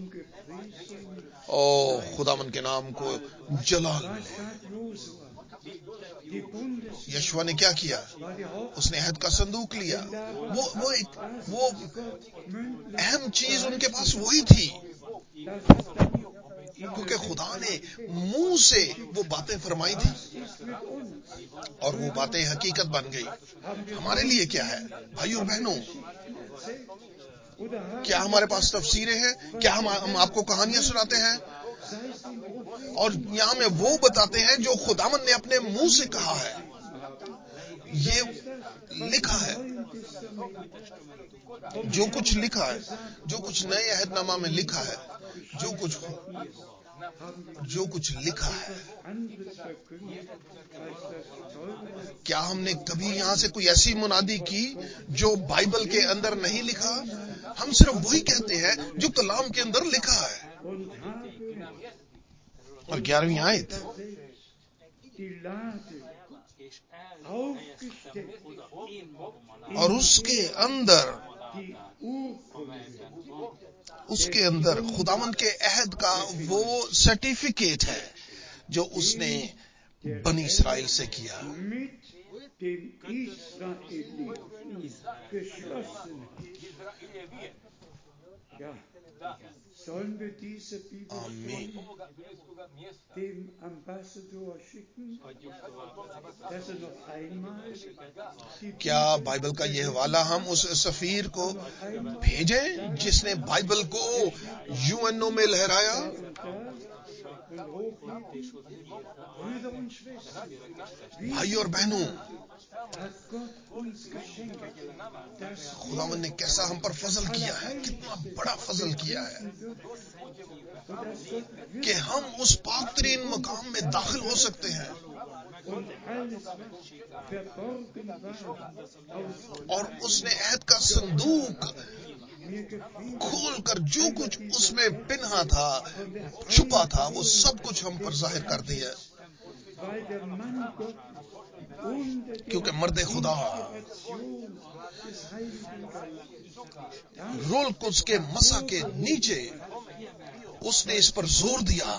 Speaker 1: او خداوند کے نام کو جلال ملے. یشوع نے کیا کیا؟ اس نے عہد کا صندوق لیا. وہ اہم چیز ان کے پاس وہی تھی، کیونکہ خدا نے منہ سے وہ باتیں فرمائی تھی اور وہ باتیں حقیقت بن گئی. ہمارے لیے کیا ہے بھائیو اور بہنوں؟ کیا ہمارے پاس تفسیریں ہیں؟ کیا ہم آپ کو کہانیاں سناتے ہیں اور یہاں میں وہ بتاتے ہیں جو خداوند نے اپنے منہ سے کہا ہے؟ یہ لکھا ہے، جو کچھ لکھا ہے، جو کچھ نئے عہد نامہ میں لکھا ہے، جو کچھ لکھا ہے. کیا ہم نے کبھی یہاں سے کوئی ایسی منادی کی جو بائبل کے اندر نہیں لکھا؟ ہم صرف وہی کہتے ہیں جو کلام کے اندر لکھا ہے. اور 11ویں آیت، اور اس کے اندر خداوند کے عہد کا وہ سرٹیفکیٹ ہے جو اس نے बनी इसराइल से किया।
Speaker 2: mit den Israeliten geschlossen hat. Ja, sollen wir diese Bibelstelle dem Ambassador schicken, dass noch einmal die
Speaker 1: क्या बाइबल का ये हवाला हम उस सफीर को भेजें जिसने बाइबल को यूएनओ में लहराया? भाई और बहनों, खुदावंद ने कैसा हम पर फजल किया है, कितना बड़ा फजल किया है कि हम उस पाकतरीन मकाम में दाखिल हो सकते हैं और उसने ऐद का संदूक खोल कर जो कुछ उसमें पिन्हा था, छुपा था, वो सब कुछ हम पर जाहिर कर दिया। क्योंकि मर्द खुदा रोल कुछ के मसा के नीचे उसने इस पर जोर दिया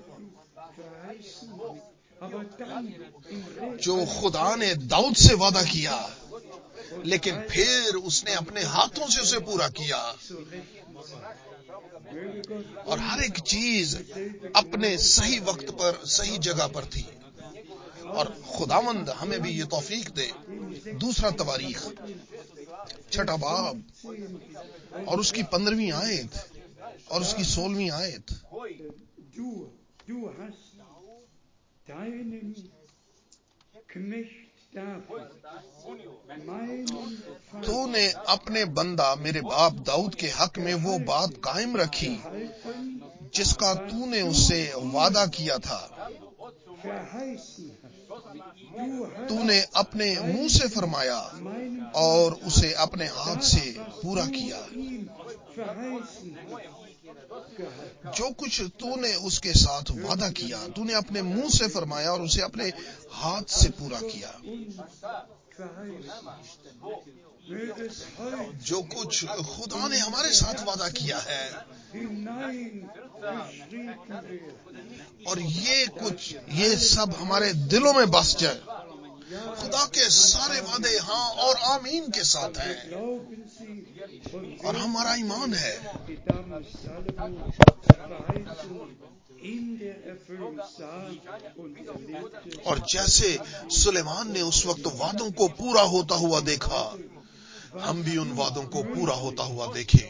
Speaker 1: जो खुदा ने दाऊद से वादा किया, लेकिन फिर उसने अपने हाथों से उसे पूरा किया और हर एक चीज अपने सही वक्त पर सही जगह पर थी। और खुदावंद हमें भी ये तौफीक दे। दूसरा तवारीख 6 बाब और उसकी 15वीं आयत और उसकी 16वीं आयत। तूने अपने बंदा मेरे बाप दाऊद के हक में वो बात कायम रखी जिसका तूने उससे वादा किया था। तूने अपने मुंह से फरमाया और उसे अपने हाथ से पूरा किया। जो कुछ तूने उसके साथ वादा किया, तूने अपने मुंह से फरमाया और उसे अपने हाथ से पूरा किया। जो कुछ खुदा ने हमारे साथ वादा किया है और ये सब हमारे दिलों में बस जाए। खुदा के सारे वादे हाँ और आमीन के साथ हैं और हमारा ईमान है। और जैसे सुलेमान ने उस वक्त वादों को पूरा होता हुआ देखा, हम भी उन वादों को पूरा होता हुआ देखें।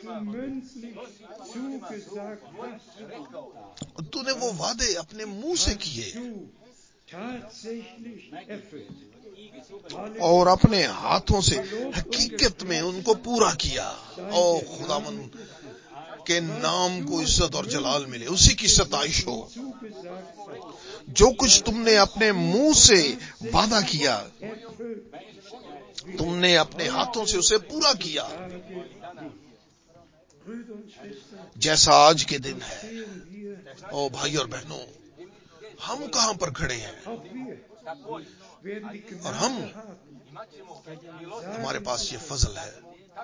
Speaker 1: तूने वो वादे अपने मुंह से किए और अपने हाथों से हकीकत में उनको पूरा किया। ओ खुदावंद के नाम को इज्जत और जलाल मिले, उसी की सताइश हो। जो कुछ तुमने अपने मुंह से वादा किया, तुमने अपने हाथों से उसे पूरा किया। जैसा आज के दिन है। ओ भाई और बहनों, हम कहां पर खड़े हैं और हमारे पास ये फजल है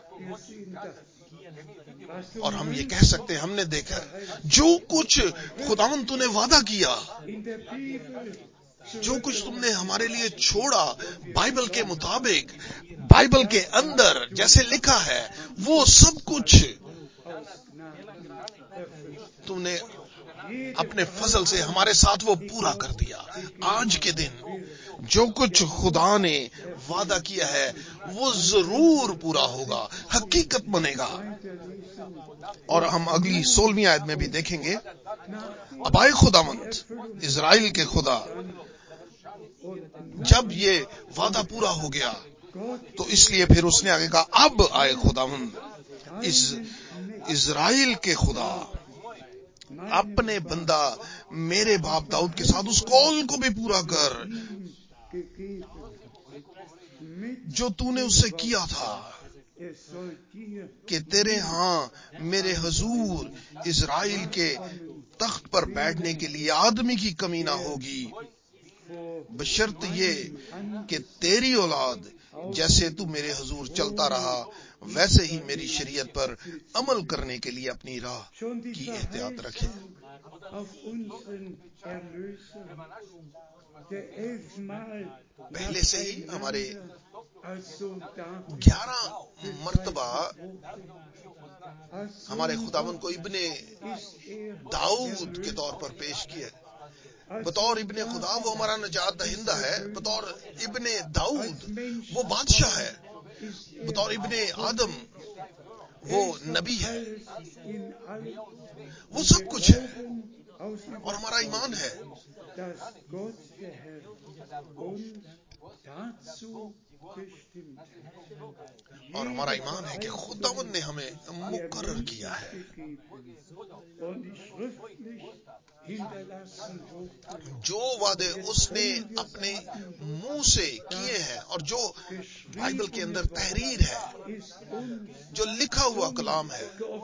Speaker 1: और हम ये कह सकते हैं हमने देखा जो कुछ खुदावंद तूने वादा किया, जो कुछ तुमने हमारे लिए छोड़ा बाइबल के मुताबिक, बाइबल के अंदर जैसे लिखा है, वो सब कुछ तुमने अपने फजल से हमारे साथ वो पूरा कर दिया। आज के दिन जो कुछ खुदा ने वादा किया है वो जरूर पूरा होगा, हकीकत बनेगा। और हम अगली 16वीं आयत में भी देखेंगे, अब आए खुदावंद इजराइल के खुदा, जब ये वादा पूरा हो गया तो इसलिए फिर उसने आगे कहा, अब आए खुदावंद इजराइल के खुदा, अपने बंदा मेरे बाप दाऊद के साथ उस कौल को भी पूरा कर जो तूने उससे किया था कि तेरे हां मेरे हुजूर इजराइल के तख्त पर बैठने के लिए आदमी की कमी ना होगी, बशर्त ये कि तेरी औलाद जैसे तू मेरे हुजूर चलता रहा वैसे ही मेरी शरीयत पर अमल करने के लिए अपनी राह की एहतियात रखे। پہلے سے ہی ہمارے 11 مرتبہ ہمارے خداوند کو ابن داؤد کے طور پر پیش کیا. بطور ابن خدا وہ ہمارا نجات دہندہ ہے، بطور ابن داؤد وہ بادشاہ ہے، بطور ابن آدم وہ نبی ہے، وہ سب کچھ ہے. اور ہمارا ایمان ہے اور ہمارا ایمان ہے کہ خداوند نے ہمیں مقرر کیا ہے. جو وعدے اس نے اپنے منہ سے کیے ہیں اور جو بائبل کے اندر تحریر ہے، جو لکھا ہوا کلام ہے،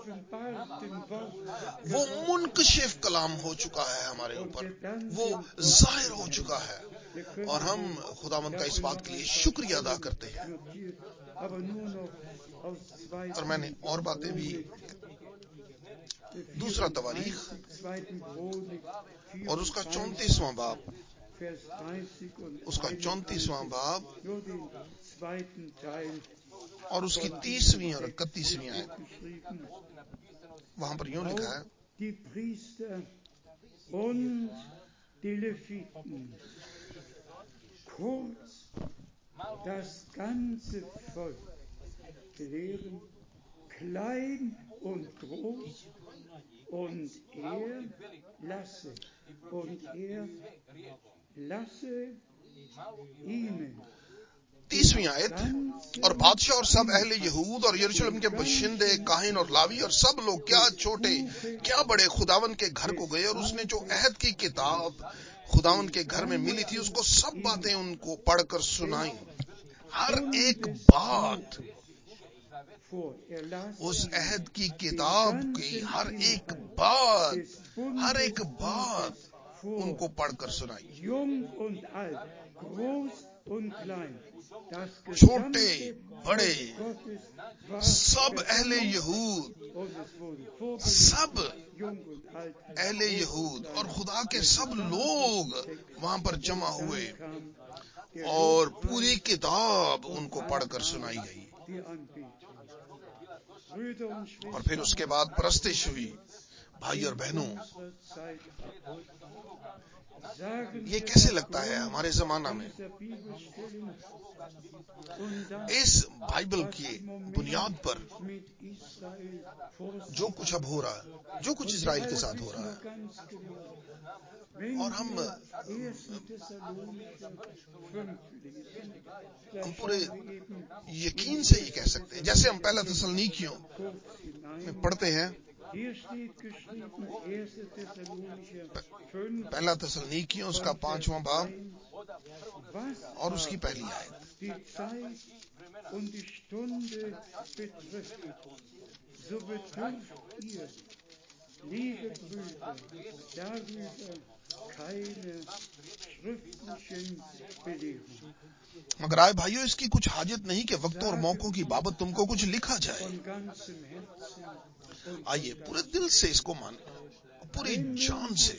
Speaker 1: وہ منکشف کلام ہو چکا ہے ہمارے اوپر، وہ ظاہر ہو چکا ہے، اور ہم خداوند کا اس بات کے لیے شکریہ ادا کرتے ہیں. اور میں نے اور باتیں بھی، دوسرا تواریخ اور اس کا 34واں باب، اس کا 34واں باب اور اس کی 30ویں اور 31ویں آیت، وہاں پر یوں لکھا ہے:
Speaker 3: Das ganze Volk lehren, klein und groß, und lasse ihnen.
Speaker 1: 30ویں آیت: اور بادشاہ اور سب اہل یہود اور یروشلم کے باشندے، کاہن اور لاوی اور سب لوگ، کیا چھوٹے کیا بڑے، خداوند کے گھر کو گئے، اور اس نے جو عہد کی کتاب خداوند کے گھر میں ملی تھی، اس کو سب باتیں ان کو پڑھ کر سنائیں. ہر ایک بات، اس عہد کی کتاب کی ہر ایک بات ان کو پڑھ کر سنائی. چھوٹے بڑے سب اہل یہود اور خدا کے سب لوگ وہاں پر جمع ہوئے اور پوری کتاب ان کو پڑھ کر سنائی گئی. اور پھر اس کے بعد پرستش ہوئی. بھائی اور بہنوں، یہ کیسے لگتا ہے ہمارے زمانہ میں اس بائبل کی بنیاد پر جو کچھ اب ہو رہا ہے، جو کچھ اسرائیل کے ساتھ ہو رہا ہے، اور ہم پورے یقین سے یہ کہہ سکتے ہیں، جیسے ہم پہلا تسلونیکیوں میں پڑھتے ہیں، پہلا تسلونیکیوں اس کا 5واں باب اور اس کی پہلی آیت: مگر آئے بھائیو، اس کی کچھ حاجت نہیں کہ وقتوں اور موقعوں کی بابت تم کو کچھ لکھا جائے. آئیے پورے دل سے اس کو مانیں، پوری جان سے.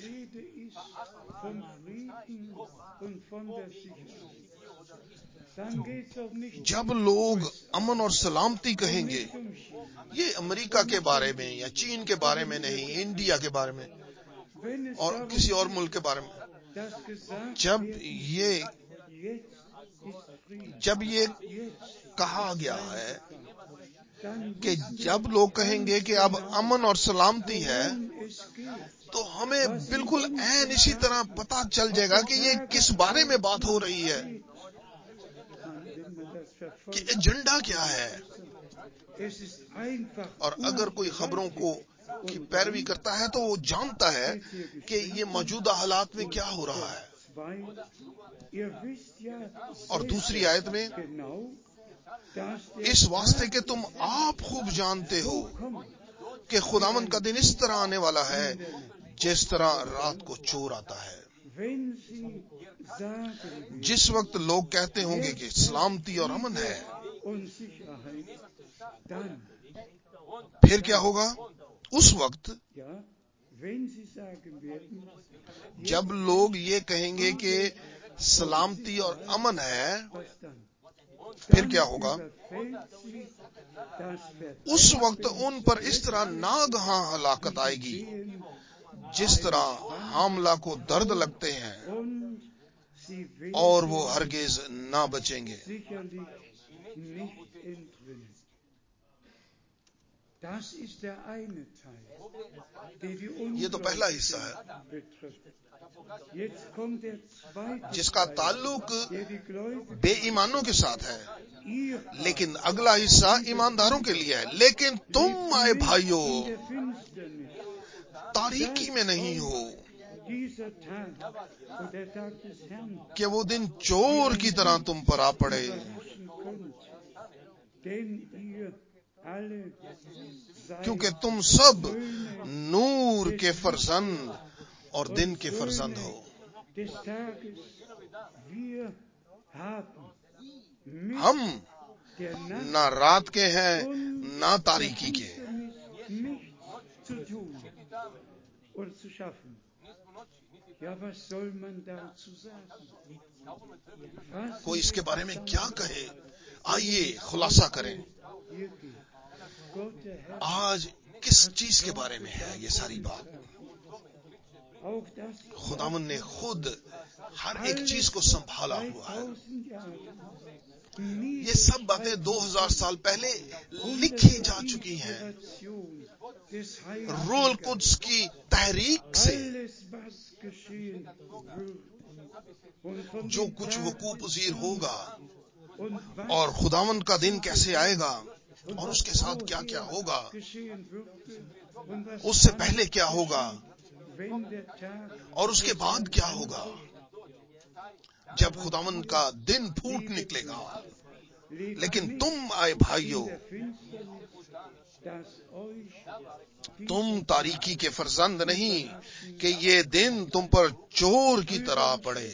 Speaker 1: جب لوگ امن اور سلامتی کہیں گے، یہ امریکہ کے بارے میں یا چین کے بارے میں نہیں، انڈیا کے بارے میں اور کسی اور ملک کے بارے میں. جب یہ کہا گیا ہے کہ جب لوگ کہیں گے کہ اب امن اور سلامتی ہے، تو ہمیں بالکل عین اسی طرح پتہ چل جائے گا کہ یہ کس بارے میں بات ہو رہی ہے، کہ ایجنڈا کیا ہے. اور اگر کوئی خبروں کی پیروی کرتا ہے تو وہ جانتا ہے کہ یہ موجودہ حالات میں کیا ہو رہا ہے. اور دوسری آیت میں: اس واسطے کہ تم آپ خوب جانتے ہو کہ خداوند کا دن اس طرح آنے والا ہے جس طرح رات کو چور آتا ہے. جس وقت لوگ کہتے ہوں گے کہ سلامتی اور امن ہے، پھر کیا ہوگا؟ اس وقت جب لوگ یہ کہیں گے کہ سلامتی اور امن ہے، پھر کیا ہوگا؟ اس وقت ان پر اس طرح ناگہاں ہلاکت آئے گی جس طرح حاملہ کو درد لگتے ہیں، اور وہ ہرگز نہ بچیں گے۔ یہ تو پہلا حصہ ہے جس کا تعلق بے ایمانوں کے ساتھ ہے، لیکن اگلا حصہ ایمانداروں کے لیے ہے۔ لیکن تم آئے بھائیو تاریکی میں نہیں ہو کہ وہ دن چور کی طرح تم پر آ پڑے، کیونکہ تم سب نور کے فرزند اور دن کے فرزند ہو۔ ہم نہ رات کے ہیں نہ تاریکی کے۔ کوئی اس کے بارے میں کیا کہے؟ آئیے خلاصہ کریں۔ آج کس چیز کے بارے میں ہے یہ ساری بات؟ خداوند نے خود ہر ایک چیز کو سنبھالا ہوا ہے۔ یہ سب باتیں 2000 سال پہلے لکھی جا چکی ہیں۔ روح القدس کی تحریک سے جو کچھ وقوع پذیر ہوگا، اور خداوند کا دن کیسے آئے گا، اور اس کے ساتھ کیا کیا ہوگا، اس سے پہلے کیا ہوگا، اور اس کے بعد کیا ہوگا جب خداوند کا دن پھوٹ نکلے گا۔ لیکن تم آئے بھائیو، تم تاریکی کے فرزند نہیں کہ یہ دن تم پر چور کی طرح پڑے۔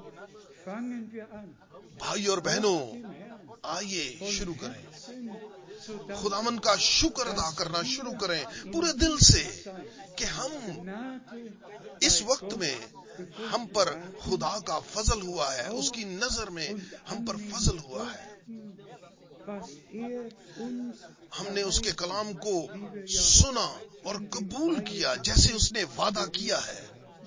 Speaker 1: بھائی اور بہنوں، آئیے شروع کریں، خداوند کا شکر ادا کرنا شروع کریں پورے دل سے کہ ہم اس وقت میں ہم پر خدا کا فضل ہوا ہے، اس کی نظر میں ہم پر فضل ہوا ہے۔ ہم نے اس کے کلام کو سنا اور قبول کیا جیسے اس نے وعدہ کیا ہے،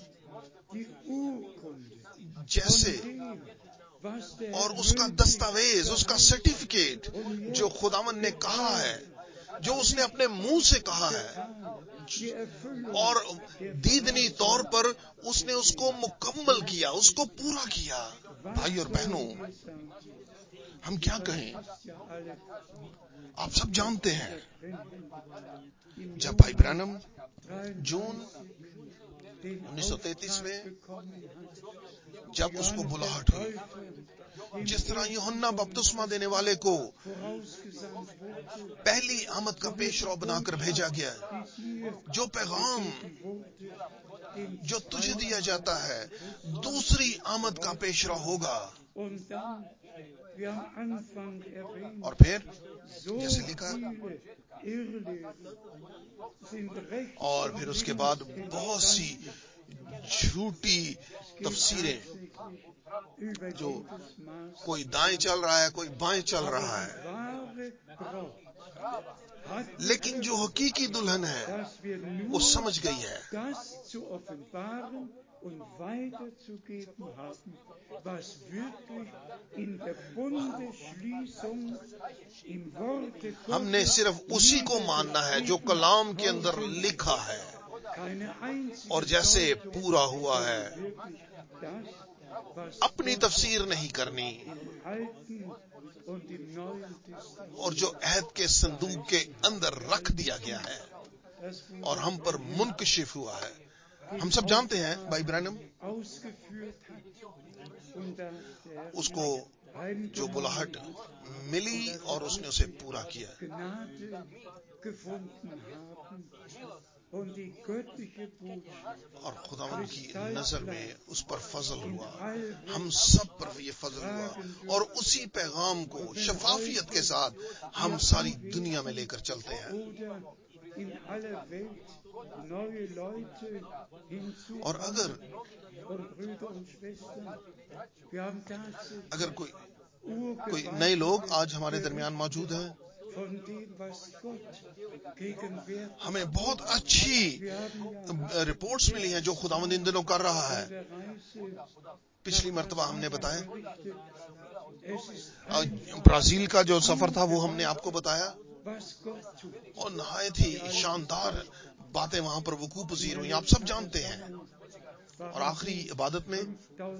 Speaker 1: جیسے اور اس کا دستاویز، اس کا سرٹیفکیٹ جو خداوند نے کہا ہے، جو اس نے اپنے منہ سے کہا ہے، اور دیدنی طور پر اس نے اس کو مکمل کیا، اس کو پورا کیا۔ بھائی اور بہنوں، ہم کیا کہیں؟ آپ سب جانتے ہیں جب بھائی برانم جون 1933 میں جب اس کو بلاہٹ ہوئی، جس طرح یوحنا بپتسمہ دینے والے کو پہلی آمد کا پیشرو بنا کر بھیجا گیا، جو پیغام جو تجھے دیا جاتا ہے دوسری آمد کا پیشرو ہوگا۔ اور پھر جیسے لکھا، اور پھر اس کے بعد بہت سی جھوٹی تفسیریں، جو کوئی دائیں چل رہا ہے، کوئی بائیں چل رہا ہے، لیکن جو حقیقی دلہن ہے وہ سمجھ گئی ہے۔ ہم نے صرف اسی کو ماننا ہے جو کلام کے اندر لکھا ہے اور جیسے پورا ہوا ہے۔ اپنی تفسیر نہیں کرنی، اور جو عہد کے صندوق کے اندر رکھ دیا گیا ہے اور ہم پر منکشف ہوا ہے۔ ہم سب جانتے ہیں بھائی برانم، اس کو جو بلاہٹ ملی اور اس نے اسے پورا کیا۔ اور خداوند کی نظر میں اس پر فضل ہوا، ہم سب پر یہ فضل ہوا، اور اسی پیغام کو شفافیت کے ساتھ ہم ساری دنیا میں لے کر چلتے ہیں۔ اور اگر کوئی نئے لوگ آج ہمارے درمیان موجود ہیں، ہمیں بہت اچھی رپورٹس ملی ہیں جو خداوند ان دنوں کر رہا ہے. پچھلی مرتبہ ہم نے بتایا برازیل کا جو سفر تھا وہ ہم نے آپ کو بتایا، اور نہایت ہی شاندار باتیں وہاں پر وقوع پذیر ہوئی، آپ سب جانتے ہیں. اور آخری عبادت میں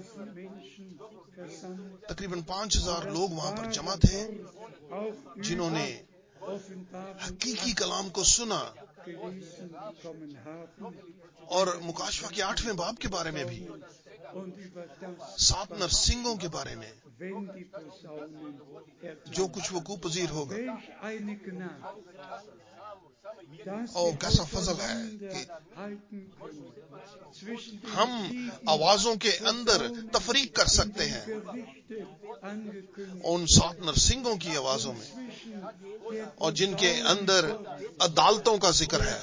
Speaker 1: تقریباً 5000 لوگ وہاں پر جمع تھے جنہوں نے حقیقی کلام کو سنا، اور مکاشفہ کے 8ویں باب کے بارے میں بھی، 7 نرسنگوں کے بارے میں جو کچھ وقوع پذیر ہوگا. اور کیسا فضل ہے کہ ہم آوازوں کے اندر تفریق کر سکتے ہیں ان 7 نرسنگوں کی آوازوں میں، اور جن کے اندر عدالتوں کا ذکر ہے.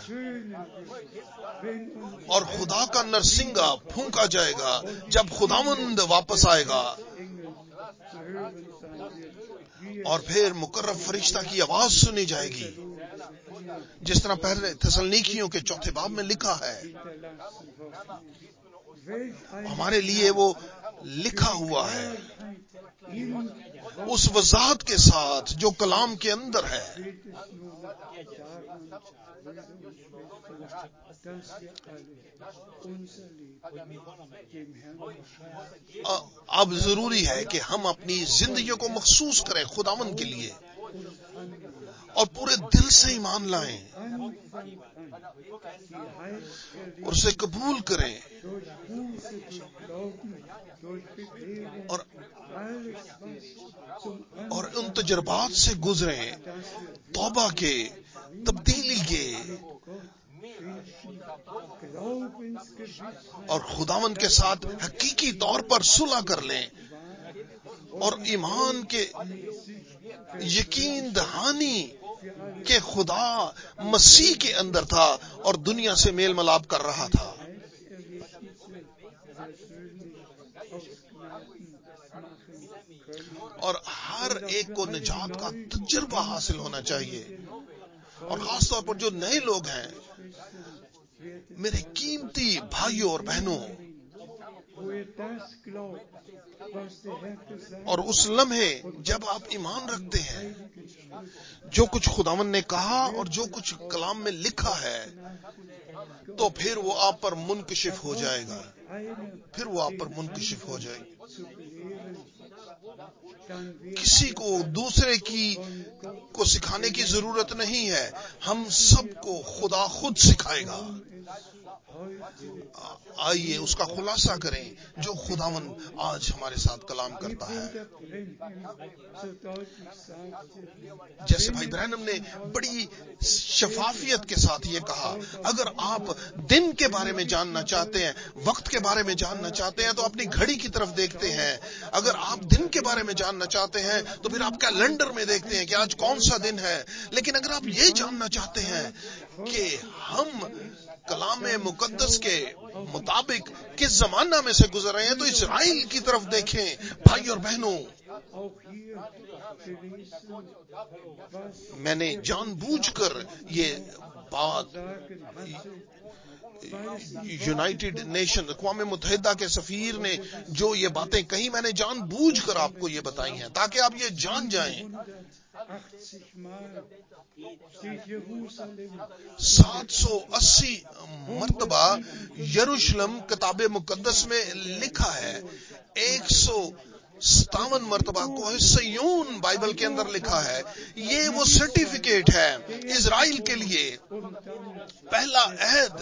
Speaker 1: اور خدا کا نرسنگا پھونکا جائے گا جب خداوند واپس آئے گا، اور پھر مقرب فرشتہ کی آواز سنی جائے گی، جس طرح پہلے تھسلنیکیوں کے 4 باب میں لکھا ہے. ہمارے لیے وہ لکھا ہوا ہے اس وضاحت کے ساتھ جو کلام کے اندر ہے. اب ضروری ہے کہ ہم اپنی زندگیوں کو مخصوص کریں خداوند کے لیے، اور پورے دل سے ایمان لائیں اور اسے قبول کریں، اور ان تجربات سے گزریں، توبہ کے، تبدیلی کے، اور خداوند کے ساتھ حقیقی طور پر صلح کر لیں، اور ایمان کے یقین دہانی کہ خدا مسیح کے اندر تھا اور دنیا سے میل ملاپ کر رہا تھا. اور ہر ایک کو نجات کا تجربہ حاصل ہونا چاہیے، اور خاص طور پر جو نئے لوگ ہیں، میرے قیمتی بھائیوں اور بہنوں، اور اس لمحے جب آپ ایمان رکھتے ہیں جو کچھ خداوند نے کہا اور جو کچھ کلام میں لکھا ہے، تو پھر وہ آپ پر منکشف ہو جائے گا، پھر وہ آپ پر منکشف ہو جائے گا. کسی کو دوسرے کو سکھانے کی ضرورت نہیں ہے، ہم سب کو خدا خود سکھائے گا. آئیے اس کا خلاصہ کریں جو خداوند آج ہمارے ساتھ کلام کرتا ہے. جیسے بھائی برینم نے بڑی شفافیت کے ساتھ یہ کہا، اگر آپ دن کے بارے میں جاننا چاہتے ہیں، وقت کے بارے میں جاننا چاہتے ہیں تو اپنی گھڑی کی طرف دیکھتے ہیں. اگر آپ دن کے بارے میں جاننا چاہتے ہیں تو پھر آپ کیلنڈر میں دیکھتے ہیں کہ آج کون سا دن ہے. لیکن اگر آپ یہ جاننا چاہتے ہیں کہ ہم کلام مقدس کے مطابق کس زمانہ میں سے گزر رہے ہیں، تو اسرائیل کی طرف دیکھیں بھائی اور بہنوں. میں نے جان بوجھ کر یہ بات یونائٹڈ نیشن، اقوام متحدہ کے سفیر نے جو یہ باتیں کہی، میں نے جان بوجھ کر آپ کو یہ بتائی ہیں تاکہ آپ یہ جان جائیں. 780 مرتبہ یروشلم کتاب مقدس میں لکھا ہے، 157 مرتبہ کوہ سیون بائبل کے اندر لکھا ہے. یہ وہ سرٹیفکیٹ ہے اسرائیل کے لیے، پہلا عہد.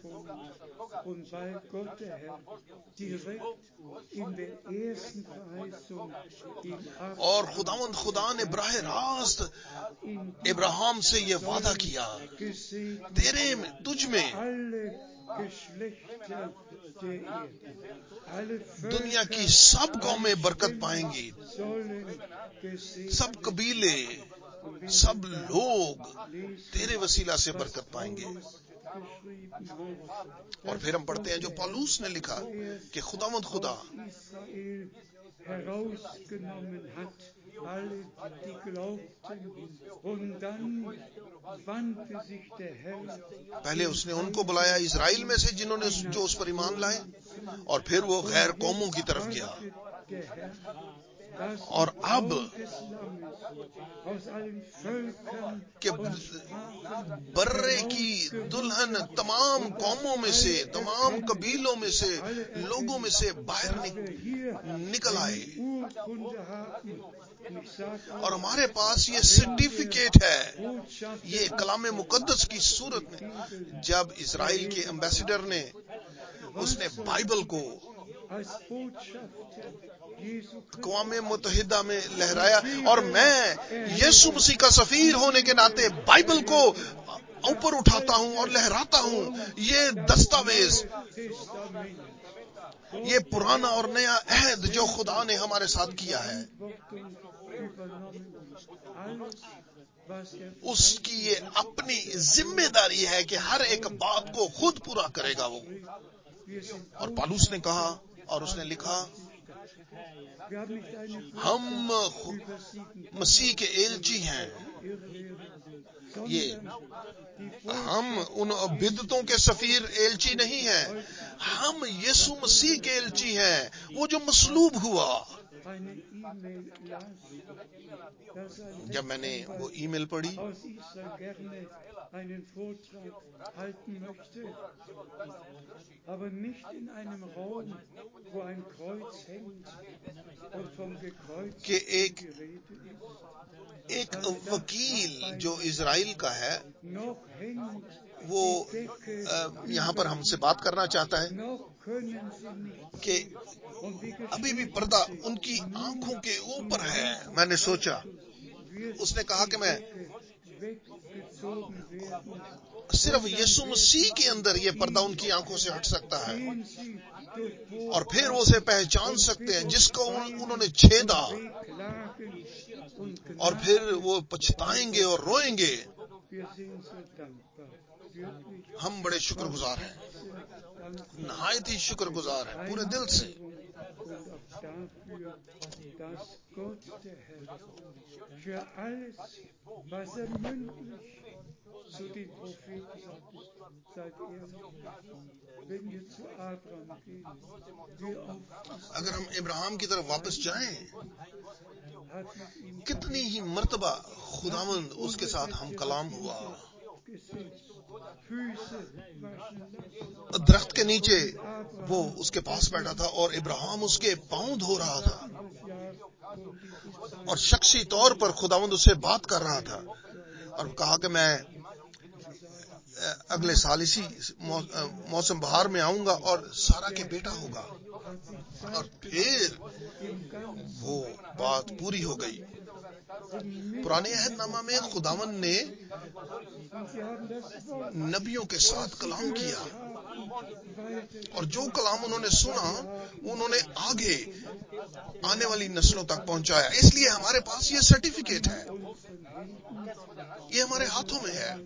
Speaker 1: اور خدا نے براہ راست ابراہیم سے یہ وعدہ کیا، تجھ میں دنیا کی سب قومیں برکت پائیں گی، سب قبیلے، سب لوگ تیرے وسیلہ سے برکت پائیں گے. اور پھر ہم پڑھتے ہیں جو پالوس نے لکھا کہ خداوند خدا
Speaker 3: herausgenommen hat, alle, die glaubten, und dann wandte sich der Herr.
Speaker 1: پہلے اس نے ان کو بلایا اسرائیل میں سے جنہوں نے جو اس پر ایمان لائے، اور پھر وہ غیر قوموں کی طرف گیا، اور اب کہ برے کی دلہن تمام قوموں میں سے، تمام قبیلوں میں سے، لوگوں میں سے باہر نکل آئے، اور ہمارے پاس یہ سرٹیفکیٹ ہے، یہ کلام مقدس کی صورت میں، جب اسرائیل کے ایمبیسیڈر نے اس نے بائبل کو اقوام متحدہ میں لہرایا، اور میں یسوع مسیح کا سفیر ہونے کے ناطے بائبل کو اوپر اٹھاتا ہوں اور لہراتا ہوں، یہ دستاویز، یہ پرانا اور نیا عہد جو خدا نے ہمارے ساتھ کیا ہے، اس کی یہ اپنی ذمہ داری ہے کہ ہر ایک بات کو خود پورا کرے گا وہ۔ اور پالوس نے کہا اور اس نے لکھا، ہم مسیح کے ایلچی ہیں، یہ ہم ان بدعتوں کے سفیر ایلچی نہیں ہیں، ہم یسوع مسیح کے ایلچی ہیں، وہ جو مصلوب ہوا۔ جب میں نے وہ ای میل پڑھی، کہ ایک وکیل جو اسرائیل کا ہے، وہ یہاں پر ہم سے بات کرنا چاہتا ہے کہ ابھی بھی پردہ ان کی آنکھوں کے اوپر ہے۔ میں نے سوچا، اس نے کہا کہ میں صرف یسوع مسیح کے اندر یہ پردہ ان کی آنکھوں سے ہٹ سکتا ہے، اور پھر وہ اسے پہچان سکتے ہیں جس کو انہوں نے چھیدا، اور پھر وہ پچھتائیں گے اور روئیں گے۔ ہم بڑے شکر گزار ہیں، نہایت ہی شکر گزار ہیں پورے دل سے۔ اگر ہم ابراہیم کی طرف واپس جائیں، کتنی ہی مرتبہ خداوند اس کے ساتھ ہم کلام ہوا، درخت کے نیچے وہ اس کے پاس بیٹھا تھا اور ابراہیم اس کے پاؤں دھو رہا تھا، اور شخصی طور پر خداوند اس سے بات کر رہا تھا، اور کہا کہ میں اگلے سال اسی موسم بہار میں آؤں گا اور سارا کے بیٹا ہوگا، اور پھر وہ بات پوری ہو گئی۔ پرانے عہد نامہ میں خداوند نے نبیوں کے ساتھ کلام کیا، اور جو کلام انہوں نے سنا انہوں نے آگے آنے والی نسلوں تک پہنچایا۔ اس لیے ہمارے پاس یہ سرٹیفکیٹ ہے، یہ ہمارے ہاتھوں میں ہے۔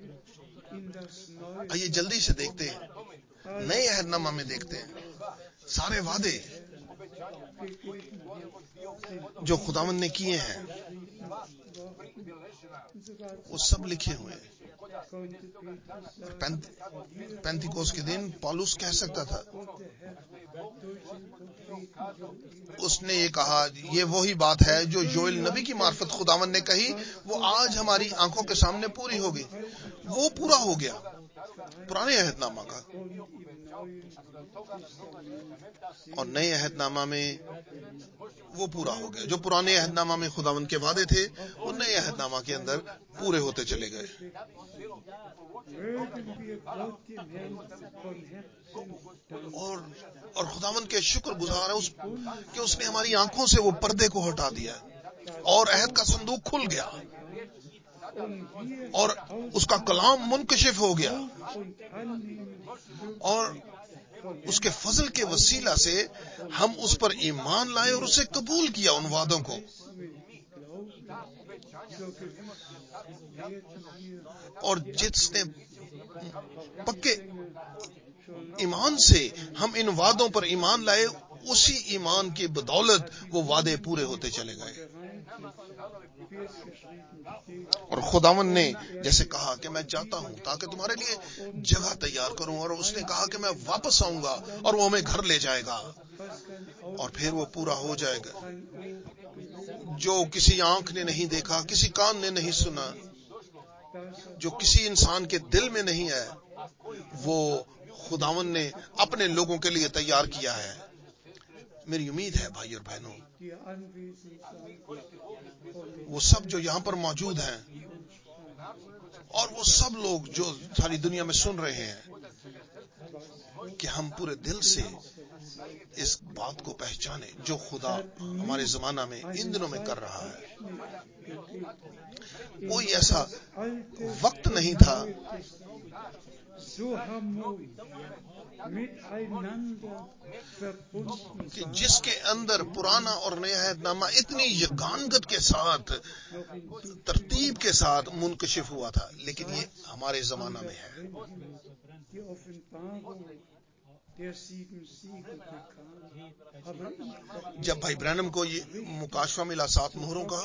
Speaker 1: آئیے جلدی سے دیکھتے ہیں، نئے عہد نامہ میں دیکھتے ہیں، سارے وعدے جو خداوند نے کیے ہیں وہ سب لکھے ہوئے ہیں۔ پینتیکوس کے دن پالوس کہہ سکتا تھا، اس نے یہ کہا، یہ وہی بات ہے جو یوئیل نبی کی معرفت خداوند نے کہی، وہ آج ہماری آنکھوں کے سامنے پوری ہوگی۔ وہ پورا ہو گیا پرانے عہد نامہ کا، اور نئے عہد نامہ میں وہ پورا ہو گیا۔ جو پرانے عہد نامہ میں خداوند کے وعدے تھے وہ نئے عہد نامہ کے اندر پورے ہوتے چلے گئے۔ اور خداوند کے شکر گزار ہے کہ اس نے ہماری آنکھوں سے وہ پردے کو ہٹا دیا، اور عہد کا صندوق کھل گیا، اور اس کا کلام منکشف ہو گیا، اور اس کے فضل کے وسیلہ سے ہم اس پر ایمان لائے اور اسے قبول کیا، ان وعدوں کو۔ اور جس نے پکے ایمان سے ہم ان وعدوں پر ایمان لائے، اسی ایمان کی بدولت وہ وعدے پورے ہوتے چلے گئے. اور خداوند نے جیسے کہا کہ میں جاتا ہوں تاکہ تمہارے لیے جگہ تیار کروں، اور اس نے کہا کہ میں واپس آؤں گا اور وہ ہمیں گھر لے جائے گا، اور پھر وہ پورا ہو جائے گا. جو کسی آنکھ نے نہیں دیکھا، کسی کان نے نہیں سنا، جو کسی انسان کے دل میں نہیں ہے، وہ خداوند نے اپنے لوگوں کے لیے تیار کیا ہے. میری امید ہے بھائی اور بہنوں، وہ سب جو یہاں پر موجود ہیں اور وہ سب لوگ جو ساری دنیا میں سن رہے ہیں، کہ ہم پورے دل سے اس بات کو پہچانیں جو خدا ہمارے زمانہ میں ان دنوں میں کر رہا ہے. کوئی ایسا وقت نہیں تھا کہ جس کے اندر پرانا اور نیا عہد نامہ اتنی یگانگت کے ساتھ، ترتیب کے ساتھ منکشف ہوا تھا، لیکن یہ ہمارے زمانہ میں ہے. جب بھائی برانم کو یہ مکاشفہ ملا 7 مہروں کا،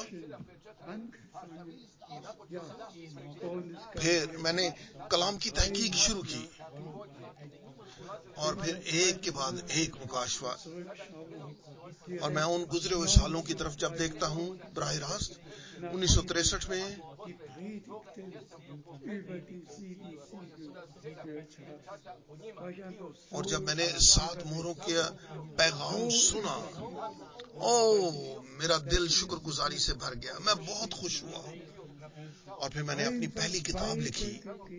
Speaker 1: پھر میں نے کلام کی تحقیق شروع کی، اور پھر ایک کے بعد ایک مکاشفہ، اور میں ان گزرے ہوئے سالوں کی طرف جب دیکھتا ہوں براہ راست 1963 میں، اور جب میں نے 7 مہروں کے پیغام سنا، میرا دل شکر گزاری سے بھر گیا، میں بہت خوش ہوا. اور پھر میں نے اپنی پہلی کتاب لکھی،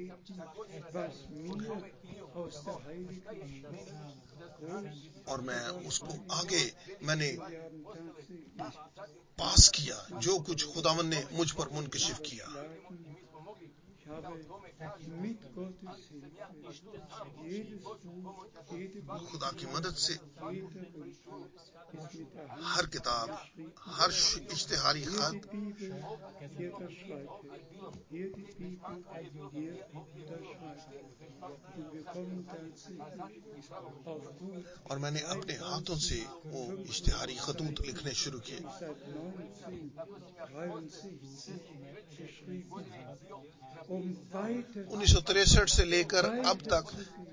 Speaker 1: اور میں اس کو آگے میں نے پاس کیا جو کچھ خداوند نے مجھ پر منکشف کیا. خدا کی مدد سے ہر کتاب، ہر اشتہاری خط، اور میں نے اپنے ہاتھوں سے وہ اشتہاری خطوط لکھنے شروع کیے. 1963 سے لے کر اب تک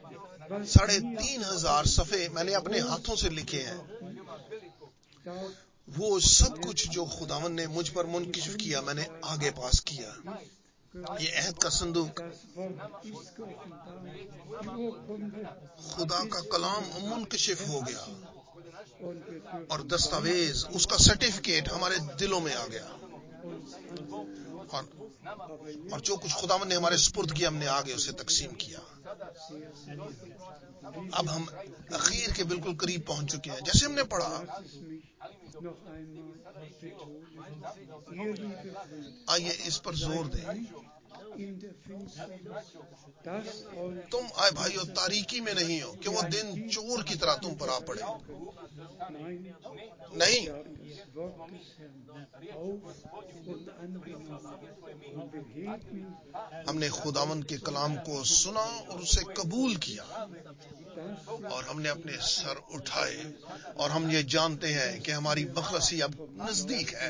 Speaker 1: 3500 صفحے میں نے اپنے ہاتھوں سے لکھے ہیں. وہ سب کچھ جو خداوند نے مجھ پر منکشف کیا میں نے آگے پاس کیا. یہ عہد کا صندوق، خدا کا کلام منکشف ہو گیا، اور دستاویز اس کا سرٹیفکیٹ ہمارے دلوں میں آ گیا، اور جو کچھ خداوند نے ہمارے سپرد کیا ہم نے آگے اسے تقسیم کیا. اب ہم اخیر کے بالکل قریب پہنچ چکے ہیں. جیسے ہم نے پڑھا، آئیے اس پر زور دیں، تم آئے بھائیو تاریکی میں نہیں ہو کہ وہ دن چور کی طرح تم پر آ پڑے. نہیں، ہم نے خداوند کے کلام کو سنا اور اسے قبول کیا، اور ہم نے اپنے سر اٹھائے، اور ہم یہ جانتے ہیں کہ ہماری مخلصی اب نزدیک ہے.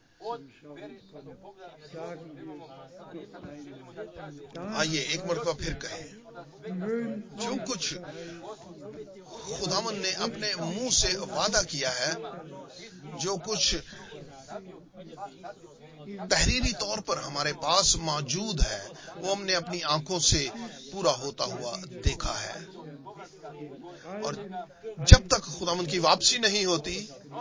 Speaker 1: آئیے ایک مرتبہ پھر کہیں، جو کچھ خداوند نے اپنے منہ سے وعدہ کیا ہے، جو کچھ تحریری طور پر ہمارے پاس موجود ہے، وہ ہم نے اپنی آنکھوں سے پورا ہوتا ہوا دیکھا ہے. اور جب تک خداوند کی واپسی نہیں ہوتی،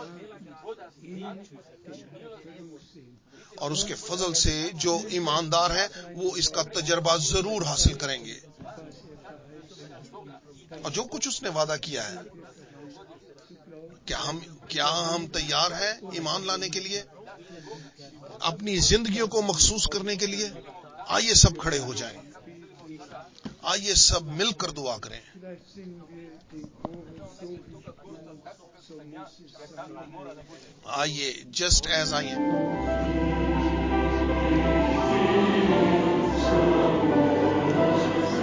Speaker 1: اور اس کے فضل سے جو ایماندار ہیں وہ اس کا تجربہ ضرور حاصل کریں گے. اور جو کچھ اس نے وعدہ کیا ہے، کیا ہم تیار ہیں ایمان لانے کے لیے، اپنی زندگیوں کو مخصوص کرنے کے لیے؟ آئیے سب کھڑے ہو جائیں، آئیے سب مل کر دعا کریں. آئیے جسٹ ایز آئی ایم.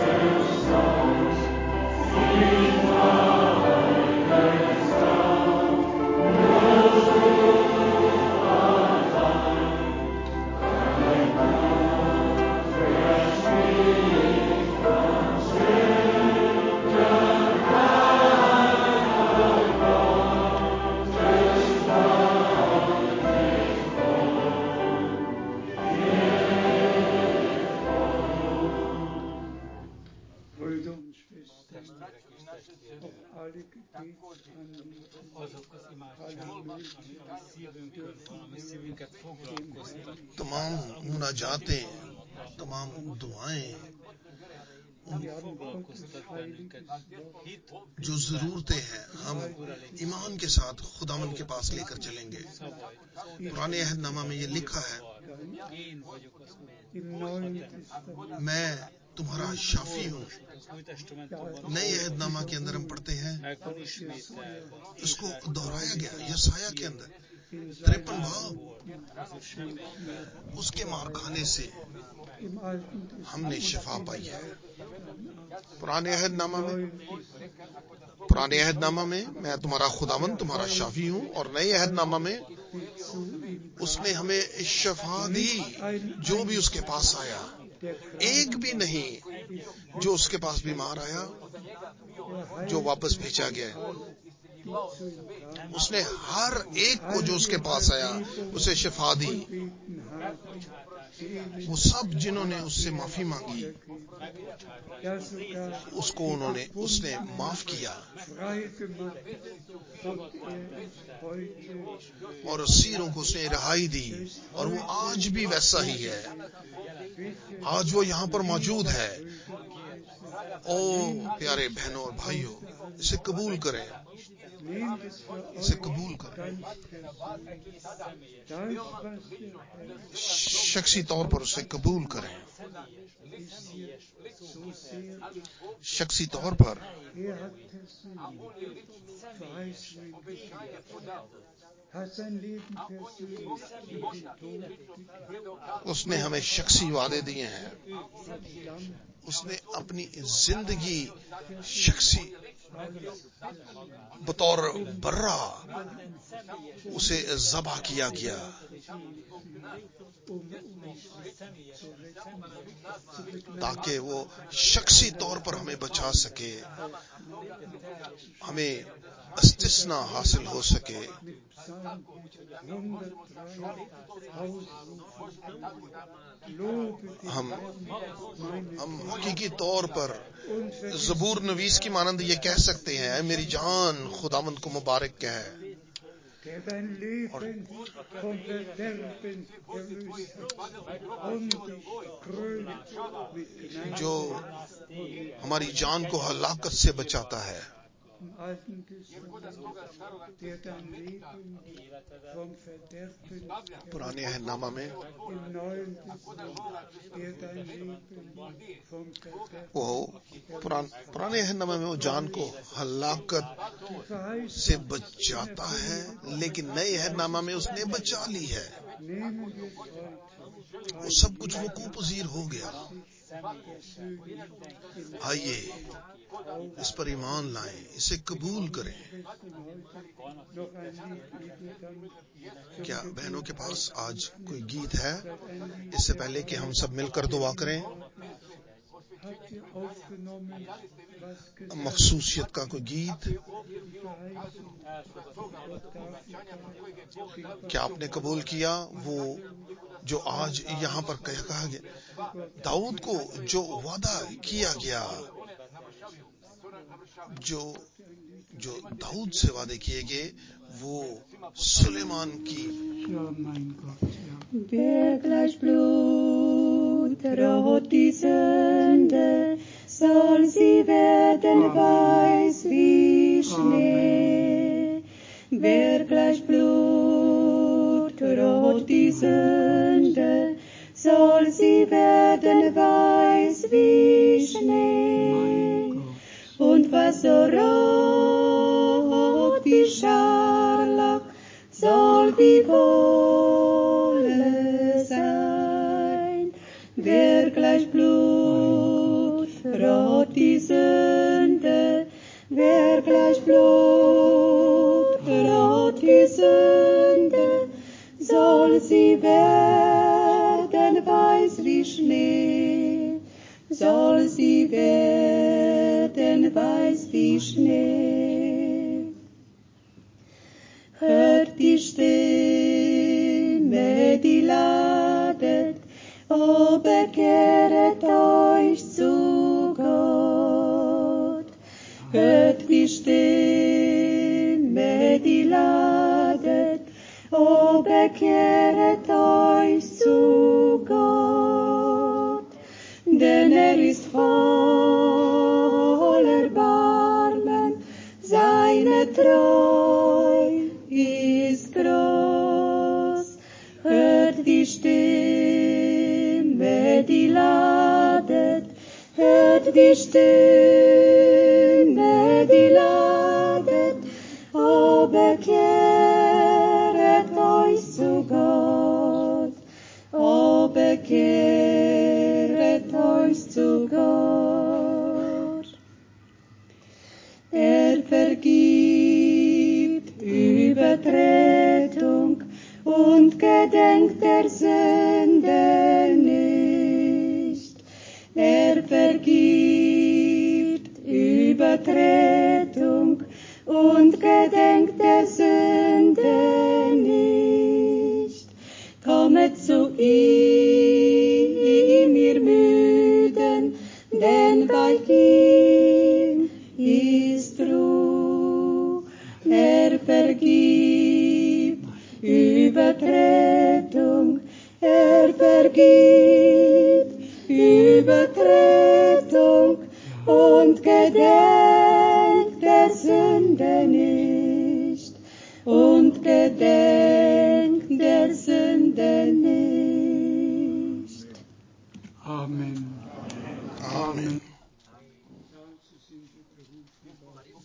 Speaker 1: تمام مناجاتیں، تمام دعائیں، جو ضرورتیں ہیں، ہم ایمان کے ساتھ خداوند کے پاس لے کر چلیں گے. پرانے عہد نامہ میں یہ لکھا ہے، میں تمہارا شافی ہوں. نئے عہد نامہ کے اندر ہم پڑھتے ہیں، اس کو دہرایا گیا یسایہ کے اندر 53 باب، اس کے مار کھانے سے ہم نے شفا پائی ہے. پرانے عہد نامہ میں میں تمہارا خداوند تمہارا شافی ہوں، اور نئے عہد نامہ میں اس نے ہمیں شفا دی. جو بھی اس کے پاس آیا، ایک بھی نہیں جو اس کے پاس بیمار آیا جو واپس بھیجا گیا. اس نے ہر ایک کو جو اس کے پاس آیا اسے شفا دی. وہ سب جنہوں نے اس سے معافی مانگی، اس نے معاف کیا، اور اسیروں کو اس نے رہائی دی. اور وہ آج بھی ویسا ہی ہے، آج وہ یہاں پر موجود ہے. او پیارے بہنوں اور بھائیوں، اسے قبول کریں، اسے قبول کریں. شخصی طور پر اسے قبول کریں، شخصی طور پر. اس نے ہمیں شخصی وعدے دیے ہیں. اس نے اپنی زندگی شخصی بطور برا اسے ذبح کیا گیا. تاکہ وہ شخصی طور پر ہمیں بچا سکے، ہمیں استثناء حاصل ہو سکے. ہم حقیقی طور پر زبور نویس کی مانند یہ کہہ سکتے ہیں، اے میری جان خداوند کو مبارک کہے. جو ہماری جان کو ہلاکت سے بچاتا ہے. پرانے عہد نامہ میں پرانے عہد نامہ میں وہ جان کو ہلاکت سے بچاتا ہے، لیکن نئے عہد نامہ میں اس نے بچا لی ہے. وہ سب کچھ وقوع پذیر ہو گیا. آئیے اس پر ایمان لائیں، اسے قبول کریں. کیا بہنوں کے پاس آج کوئی گیت ہے؟ اس سے پہلے کہ ہم سب مل کر دعا کریں، مخصوصیت کا کوئی گیت کیا آپ نے قبول کیا؟ وہ جو آج یہاں پر کہا گیا، داؤد کو جو وعدہ کیا گیا، جو داؤد سے وعدے کیے گئے، وہ سلیمان کی.
Speaker 4: Wer gleich Blut rot die Sünde, soll sie werden weiß wie Schnee. Wer gleich Blut rot die Sünde, soll sie werden weiß wie Schnee. Und was so rot wie Scharlach, soll wie Wolle sein. Wer gleich Blut rot die Sünde, soll sie werden weiß wie Schnee, soll sie werden weiß wie Schnee. Hört die Stimme, die ladet, o bekehret euch zu Gott. Hört die Stimme, die ladet, o bekehret euch zu Gott. Denn ist voll Erbarmen, seine Treu ist groß. Hört die Stimme, die ladet, hört die Stimme, die ladet, o bekehret euch zu Gott, o bekehret euch zu Gott. Vergibt Übertretung und gedenkt der Sünde nicht. Vergibt Übertretung und gedenkt der Sünde nicht. Kommet zu ihm, ihr Müden, denn bei ihm ist Ruhe. Vergibt Übertretung, vergibt Übertretung und gedenkt der Sünde nicht, und gedenkt der Sünde nicht.
Speaker 3: Amen.
Speaker 1: Amen.
Speaker 3: Dazu sind wir berufen worden, die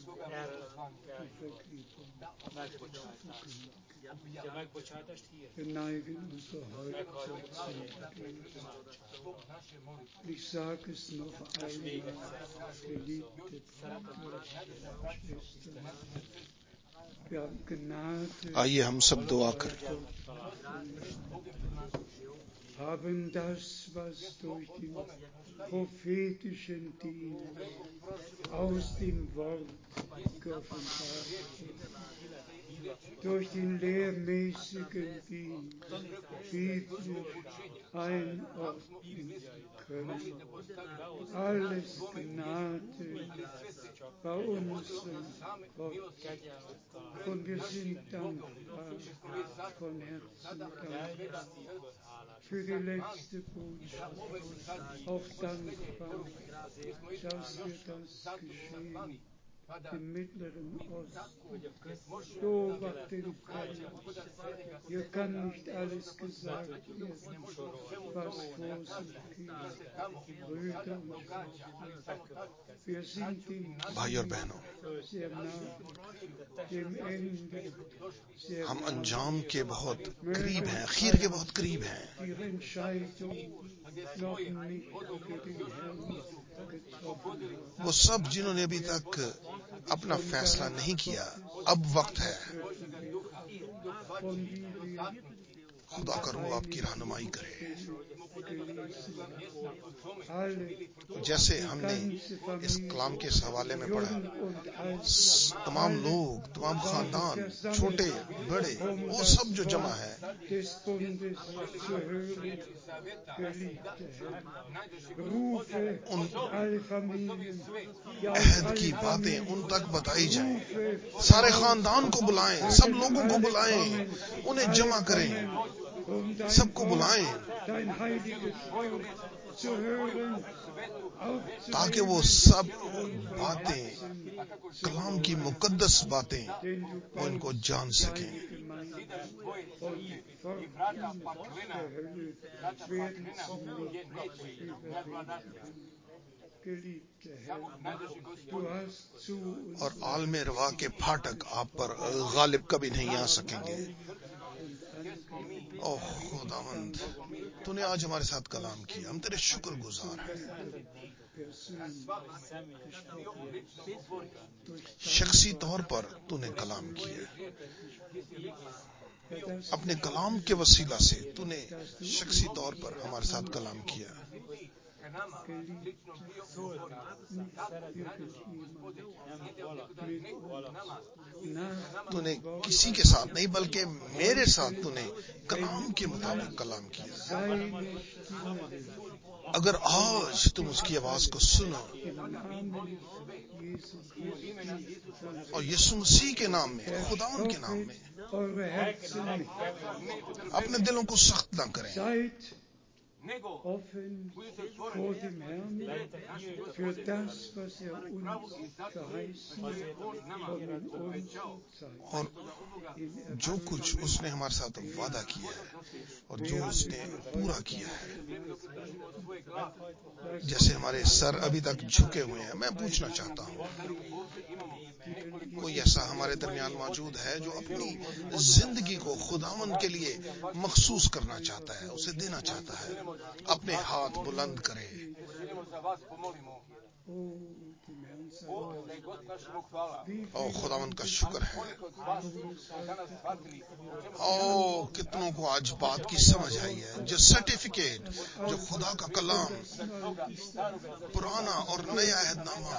Speaker 3: Vergebung. Wir neigen unser Haupt zum Gebet. Ich sage es noch einmal, geliebte Brüder, Schwestern, wir haben Gnade,
Speaker 1: आइए हम सब दुआ करें।
Speaker 3: haben das, was durch den prophetischen Dienst aus dem Wort geoffenbart ist, durch den lehrmäßigen Dienst biblisch einordnen können. Alles Gnade bei unserem Gott. Und wir sind dankbar, von Herzen dankbar für die letzte Botschaft, auch dankbar, dass wir das Geschehen im Mittleren Osten beobachten können. Hier kann nicht alles gesagt werden, was vor sich geht. Brüder und Schwestern, wir sind dem
Speaker 1: भाई और बहनों,
Speaker 3: sehr nah, dem Ende sehr
Speaker 1: हम
Speaker 3: nah.
Speaker 1: अंजाम के बहुत करीब हैं, आखिर के बहुत करीब हैं।
Speaker 3: Ihre Entscheidung noch nicht für den Herrn getroffen hat.
Speaker 1: वो सब जिन्होंने अभी तक अपना फैसला नहीं किया, अब वक्त है।
Speaker 3: Von wie wir
Speaker 1: खुदा का रूह आपकी रहनुमाई करे।
Speaker 3: alle
Speaker 1: जैसे हमने इस कलाम के इस हवाले में पढ़ा, तमाम लोग, तमाम खानदान, छोटे बड़े, वो सब जो जमा है,
Speaker 3: des Bundes zu hören, geliebte Herren. Rufe alle Familien, ja
Speaker 1: अहद
Speaker 3: alle
Speaker 1: की बातें
Speaker 3: Familien,
Speaker 1: उन तक बताई जाएं।
Speaker 3: Rufe
Speaker 1: सारे खानदान को बुलाएं, सब लोगों को बुलाएं, उन्हें जमा करें,
Speaker 3: um dein
Speaker 1: सबको
Speaker 3: Wort,
Speaker 1: बुलाएं,
Speaker 3: dein heiliges Wort zu hören,
Speaker 1: ताकि वो
Speaker 3: aufzunehmen
Speaker 1: सब
Speaker 3: und
Speaker 1: बातें,
Speaker 3: zu
Speaker 1: कलाम की मुकद्दस बातें,
Speaker 3: denn du
Speaker 1: वो इनको
Speaker 3: baust
Speaker 1: जान सकें।
Speaker 3: deine Gemeinde und die Pforten der Hölle werden sie nicht überwinden. Geliebte Herr, du hast zu uns
Speaker 1: और आलम रवा के फाटक आप पर गालिब कभी नहीं आ सकेंगे। ओह खुदावंद, तूने आज हमारे साथ कलाम किया, हम तेरे शुक्रगुजार हैं। شخصی طور پر تو نے کلام کیا، اپنے کلام کے وسیلہ سے تو نے شخصی طور پر ہمارے ساتھ کلام کیا. تو نے کسی کے ساتھ نہیں بلکہ میرے ساتھ تو نے کلام کے مطابق کلام کیا. اگر آج تم اس کی آواز کو سنو اور یسوع مسیح کے نام میں، خداوند کے نام میں، اپنے دلوں کو سخت نہ کریں.
Speaker 3: offen vor dem Herrn für das, was uns verheißen von uns zeigt.
Speaker 1: اور جو کچھ اس نے ہمارے ساتھ وعدہ کیا ہے اور جو اس نے پورا کیا ہے، جیسے ہمارے سر ابھی تک جھکے ہوئے ہیں، میں پوچھنا چاہتا ہوں کوئی ایسا ہمارے درمیان موجود ہے جو اپنی زندگی کو خداوند کے لیے مخصوص کرنا چاہتا ہے، اسے دینا چاہتا ہے؟ اپنے ہاتھ بلند کرے. او خداوند کا شکر ہے. او کتنوں کو آج بات کی سمجھ آئی ہے. جو سرٹیفکیٹ، جو خدا کا کلام، پرانا اور نیا عہد نامہ،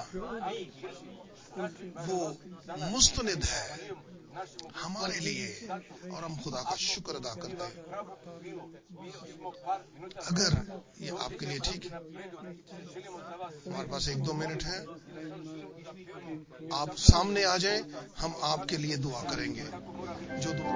Speaker 1: وہ مستند ہے ہمارے لیے، اور ہم خدا کا شکر ادا کرتے ہیں. اگر یہ آپ کے لیے ٹھیک ہے، ہمارے پاس 1-2 منٹ ہے، آپ سامنے آ جائیں، ہم آپ کے لیے دعا کریں گے. جو دعا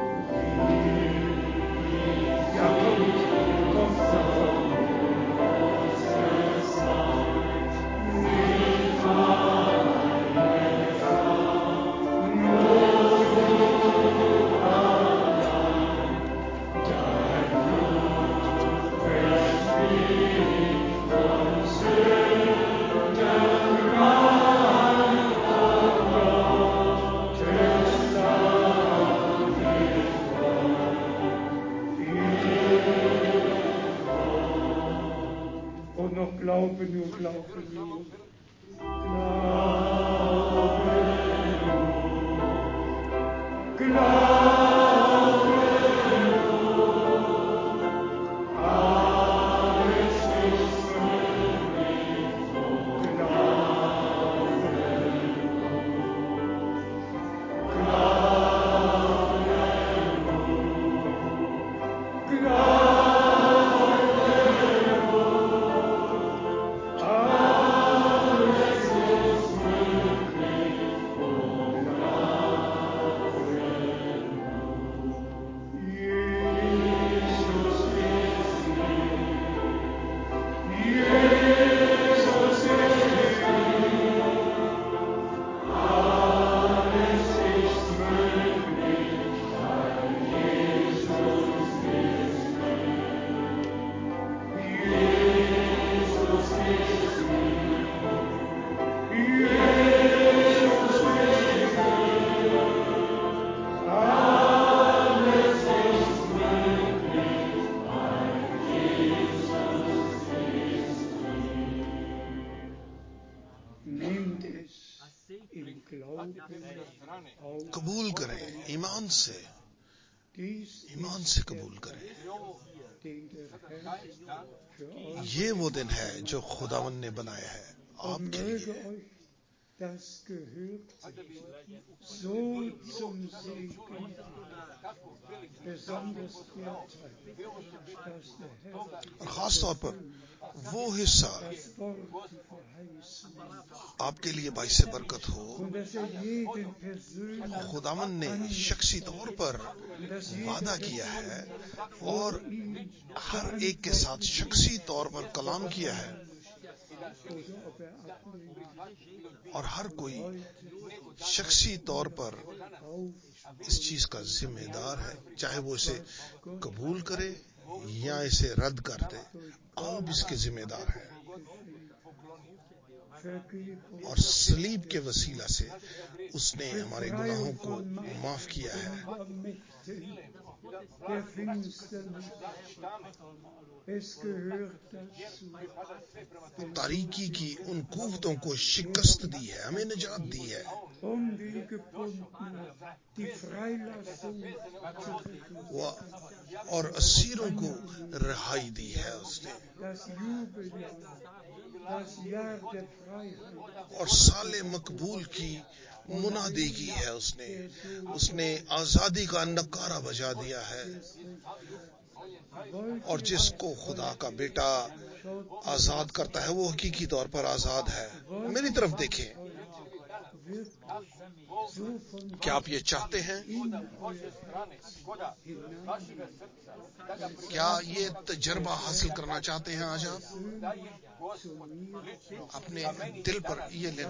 Speaker 3: Glauben nur, glauben nur.
Speaker 1: قبول کریں، ایمان سے قبول کریں. یہ وہ دن ہے جو خداوند نے بنایا ہے آپ کے لیے. اور خاص طور پر وہ حصہ آپ کے لیے باعث برکت ہو. خداوند نے شخصی طور پر وعدہ کیا ہے اور ہر ایک کے ساتھ شخصی طور پر کلام کیا ہے، اور ہر کوئی شخصی طور پر اس چیز کا ذمہ دار ہے، چاہے وہ اسے قبول کرے یا اسے رد کر دے. آپ اس کے ذمہ دار ہیں. اور صلیب کے وسیلہ سے اس نے ہمارے گناہوں کو معاف کیا ہے. تاریکی کی ان قوتوں کو شکست دی ہے، ہمیں نجات دی ہے. اور اسیروں کو رہائی دی ہے اس نے. اور سال مقبول کی منادی کی ہے اس نے آزادی کا نکارہ بجا دیا ہے. اور جس کو خدا کا بیٹا آزاد کرتا ہے وہ حقیقی طور پر آزاد ہے. میری طرف دیکھیں، کیا آپ یہ چاہتے ہیں؟ کیا یہ تجربہ حاصل کرنا چاہتے ہیں؟ آج آپ اپنے دل پر یہ لیں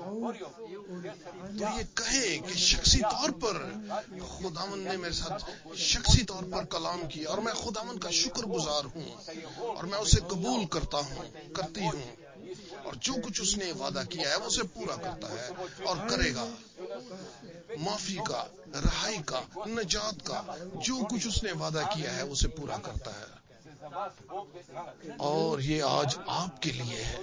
Speaker 1: تو یہ کہیں کہ شخصی طور پر خداوند نے میرے ساتھ شخصی طور پر کلام کیا، اور میں خداوند کا شکر گزار ہوں، اور میں اسے قبول کرتی ہوں، اور جو کچھ اس نے وعدہ کیا ہے وہ اسے پورا کرتا ہے اور کرے گا. معافی کا، رہائی کا، نجات کا، جو کچھ اس نے وعدہ کیا ہے اسے پورا کرتا ہے. اور یہ آج آپ کے لیے ہے.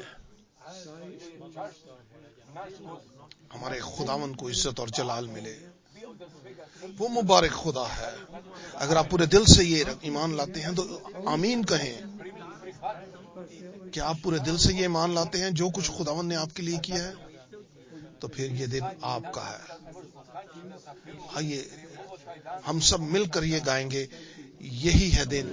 Speaker 1: ہمارے خداوند کو عزت اور جلال ملے. وہ مبارک خدا ہے. اگر آپ پورے دل سے یہ ایمان لاتے ہیں تو آمین کہیں. کیا آپ پورے دل سے یہ ایمان لاتے ہیں جو کچھ خداوند نے آپ کے لیے کیا ہے؟ تو پھر یہ دن آپ کا ہے. آئیے ہم سب مل کر یہ گائیں گے، یہی ہے دن.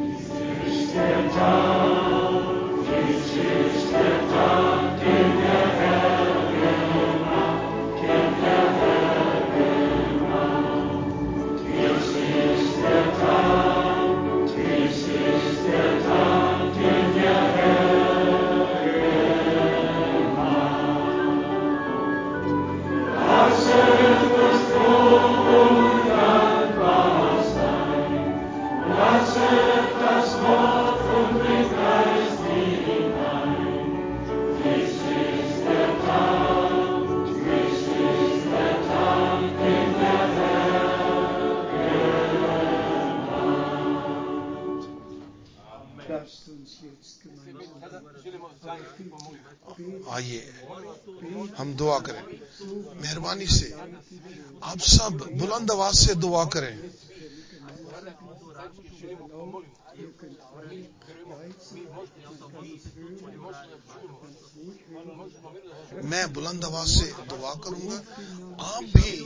Speaker 1: آئیے ہم دعا کریں. مہربانی سے آپ سب بلند آواز سے دعا کریں. میں بلند آواز سے دعا کروں گا، آپ بھی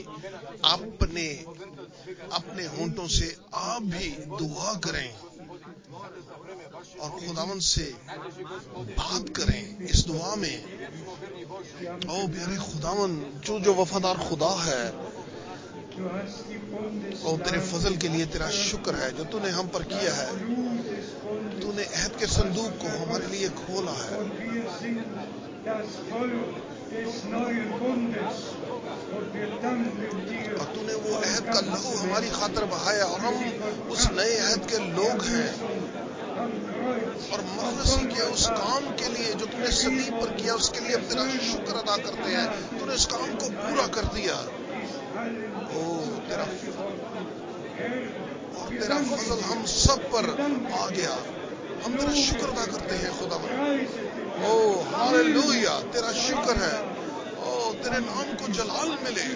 Speaker 1: اپنے ہونٹوں سے آپ بھی دعا کریں اور خداوند سے بات کریں اس دعا میں. او پیارے خداوند، جو وفادار خدا ہے، او تیرے فضل کے لیے تیرا شکر ہے جو تو نے ہم پر کیا ہے. تو نے عہد کے صندوق کو ہمارے لیے کھولا ہے. اور تو نے وہ عہد کا لہو ہماری خاطر بہایا، اور ہم اس نئے عہد کے لوگ ہیں. اور مخلصی کے اس کام کے لیے جو تو نے صلیب پر کیا، اس کے لیے ہم تیرا شکر ادا کرتے ہیں. تو نے اس کام کو پورا کر دیا. تیرا فضل ہم سب پر آ گیا. ہم تیرا شکر ادا کرتے ہیں خداوند. او ہاللویا، تیرا شکر ہے. او تیرے نام کو جلال ملے.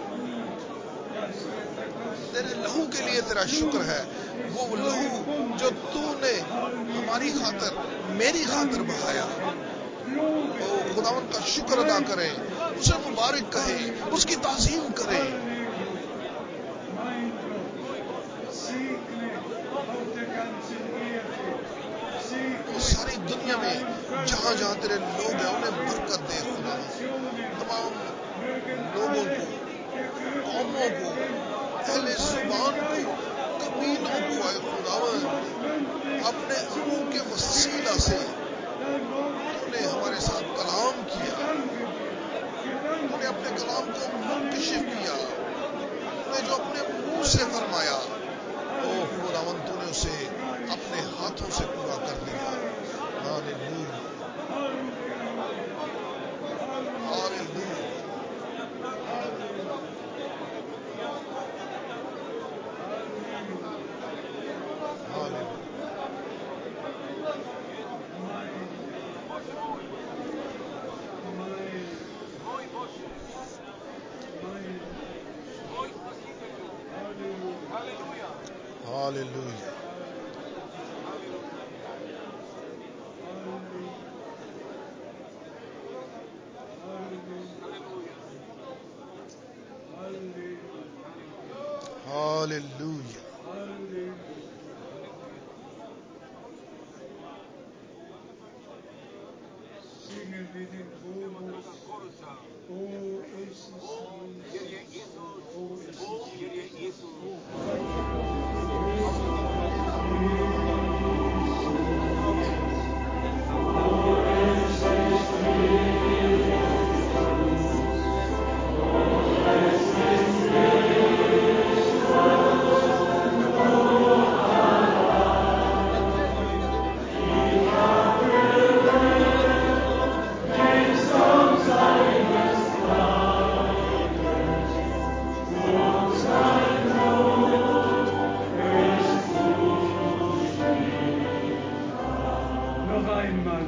Speaker 1: تیرے لہو کے لیے تیرا شکر ہے، وہ لہو جو تو نے ہماری خاطر، میری خاطر بہایا. او خداوند کا شکر ادا کریں، اسے مبارک کہیں، اس کی تعظیم کریں. وہ ساری دنیا میں جہاں جہاں تیرے لوگ ہیں انہیں برکت دے خداوند. تمام لوگوں کو، قوموں کو، اہل زبان کو، قبیلوں کو اے خداوند اپنے روح کے وسیلہ سے تو نے ہمارے ساتھ کلام کیا. تو نے اپنے کلام کو منکشف کیا. تو نے جو اپنے منہ سے فرمایا، او خداوند تو نے اسے اپنے ہاتھوں سے پورا کر دیا. Hallelujah. Hallelujah. Hallelujah.
Speaker 3: Singen wir den Chorus. Oh, es ist Jesus. Oh, es ist Jesus. Noch einmal.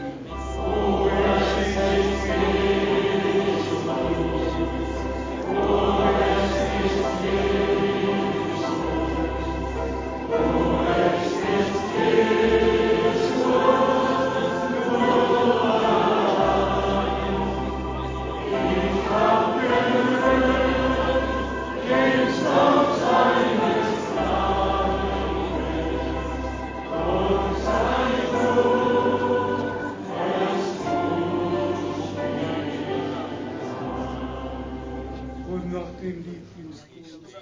Speaker 3: Und noch den Lieblingschor.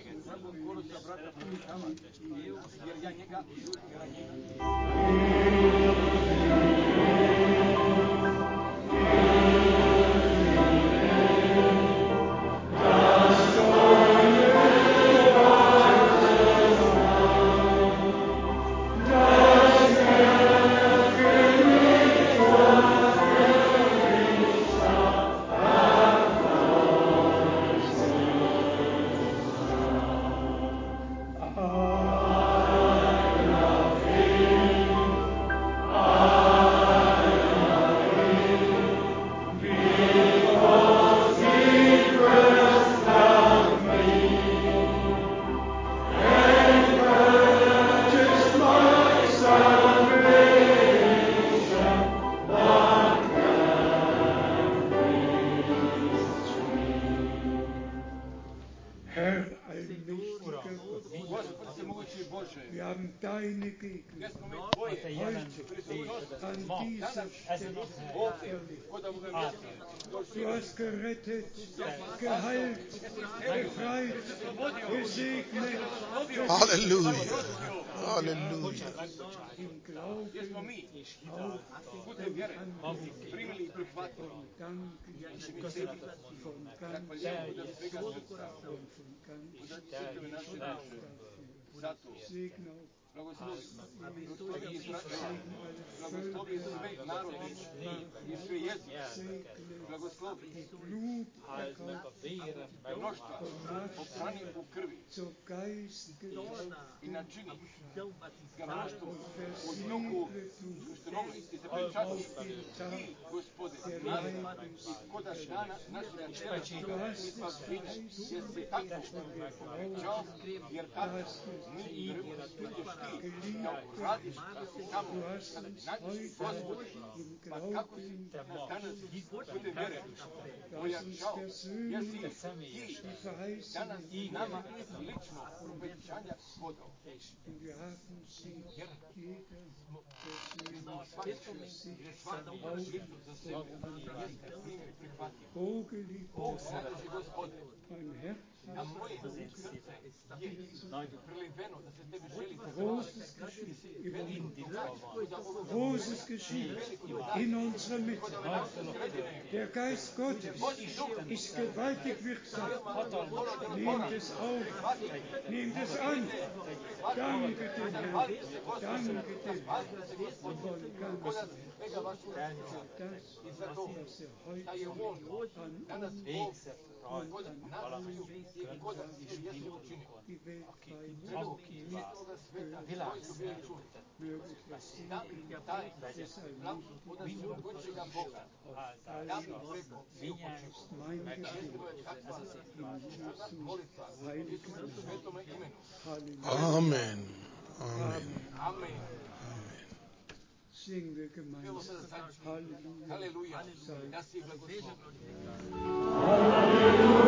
Speaker 3: Herr, allmächtiger Gott, wir haben deine Gegenwart heute an dieser Stelle erlebt. Du hast gerettet, geheilt, befreit, gesegnet.
Speaker 1: Hallelujah. Hallelujah.
Speaker 3: Im Glauben auch von ganzem Segne
Speaker 5: Blagoslovi sve narode i sve jezike. Blagoslovi mnoštva oprani u krvi i načini ga mnoštvo u duhu uštenovnosti se pričati i Gospode i koda dana našega čela i spasine jer si tako obećao jer tako mi budeš ti da uradiš samo kada ti nađeš Gospode pa kako si danas bude vjere ojačao jer si ti danas nama lično obećanja podao. A moje srce je preliveno da se tebe želi
Speaker 3: Großes geschieht in unserer Mitte. Der Geist Gottes ist gewaltig wirksam. Nehmt es auf, nehmt es an. Danke dem Herrn, danke dem Herrn. Und wollen ganz das, was heute an uns und an allen die
Speaker 1: Amen.
Speaker 5: Amen.
Speaker 3: Singen wir gemeinsam. Halleluja.
Speaker 5: Halleluja.
Speaker 3: Sei
Speaker 5: Das Sieg Gottes.
Speaker 3: Halleluja.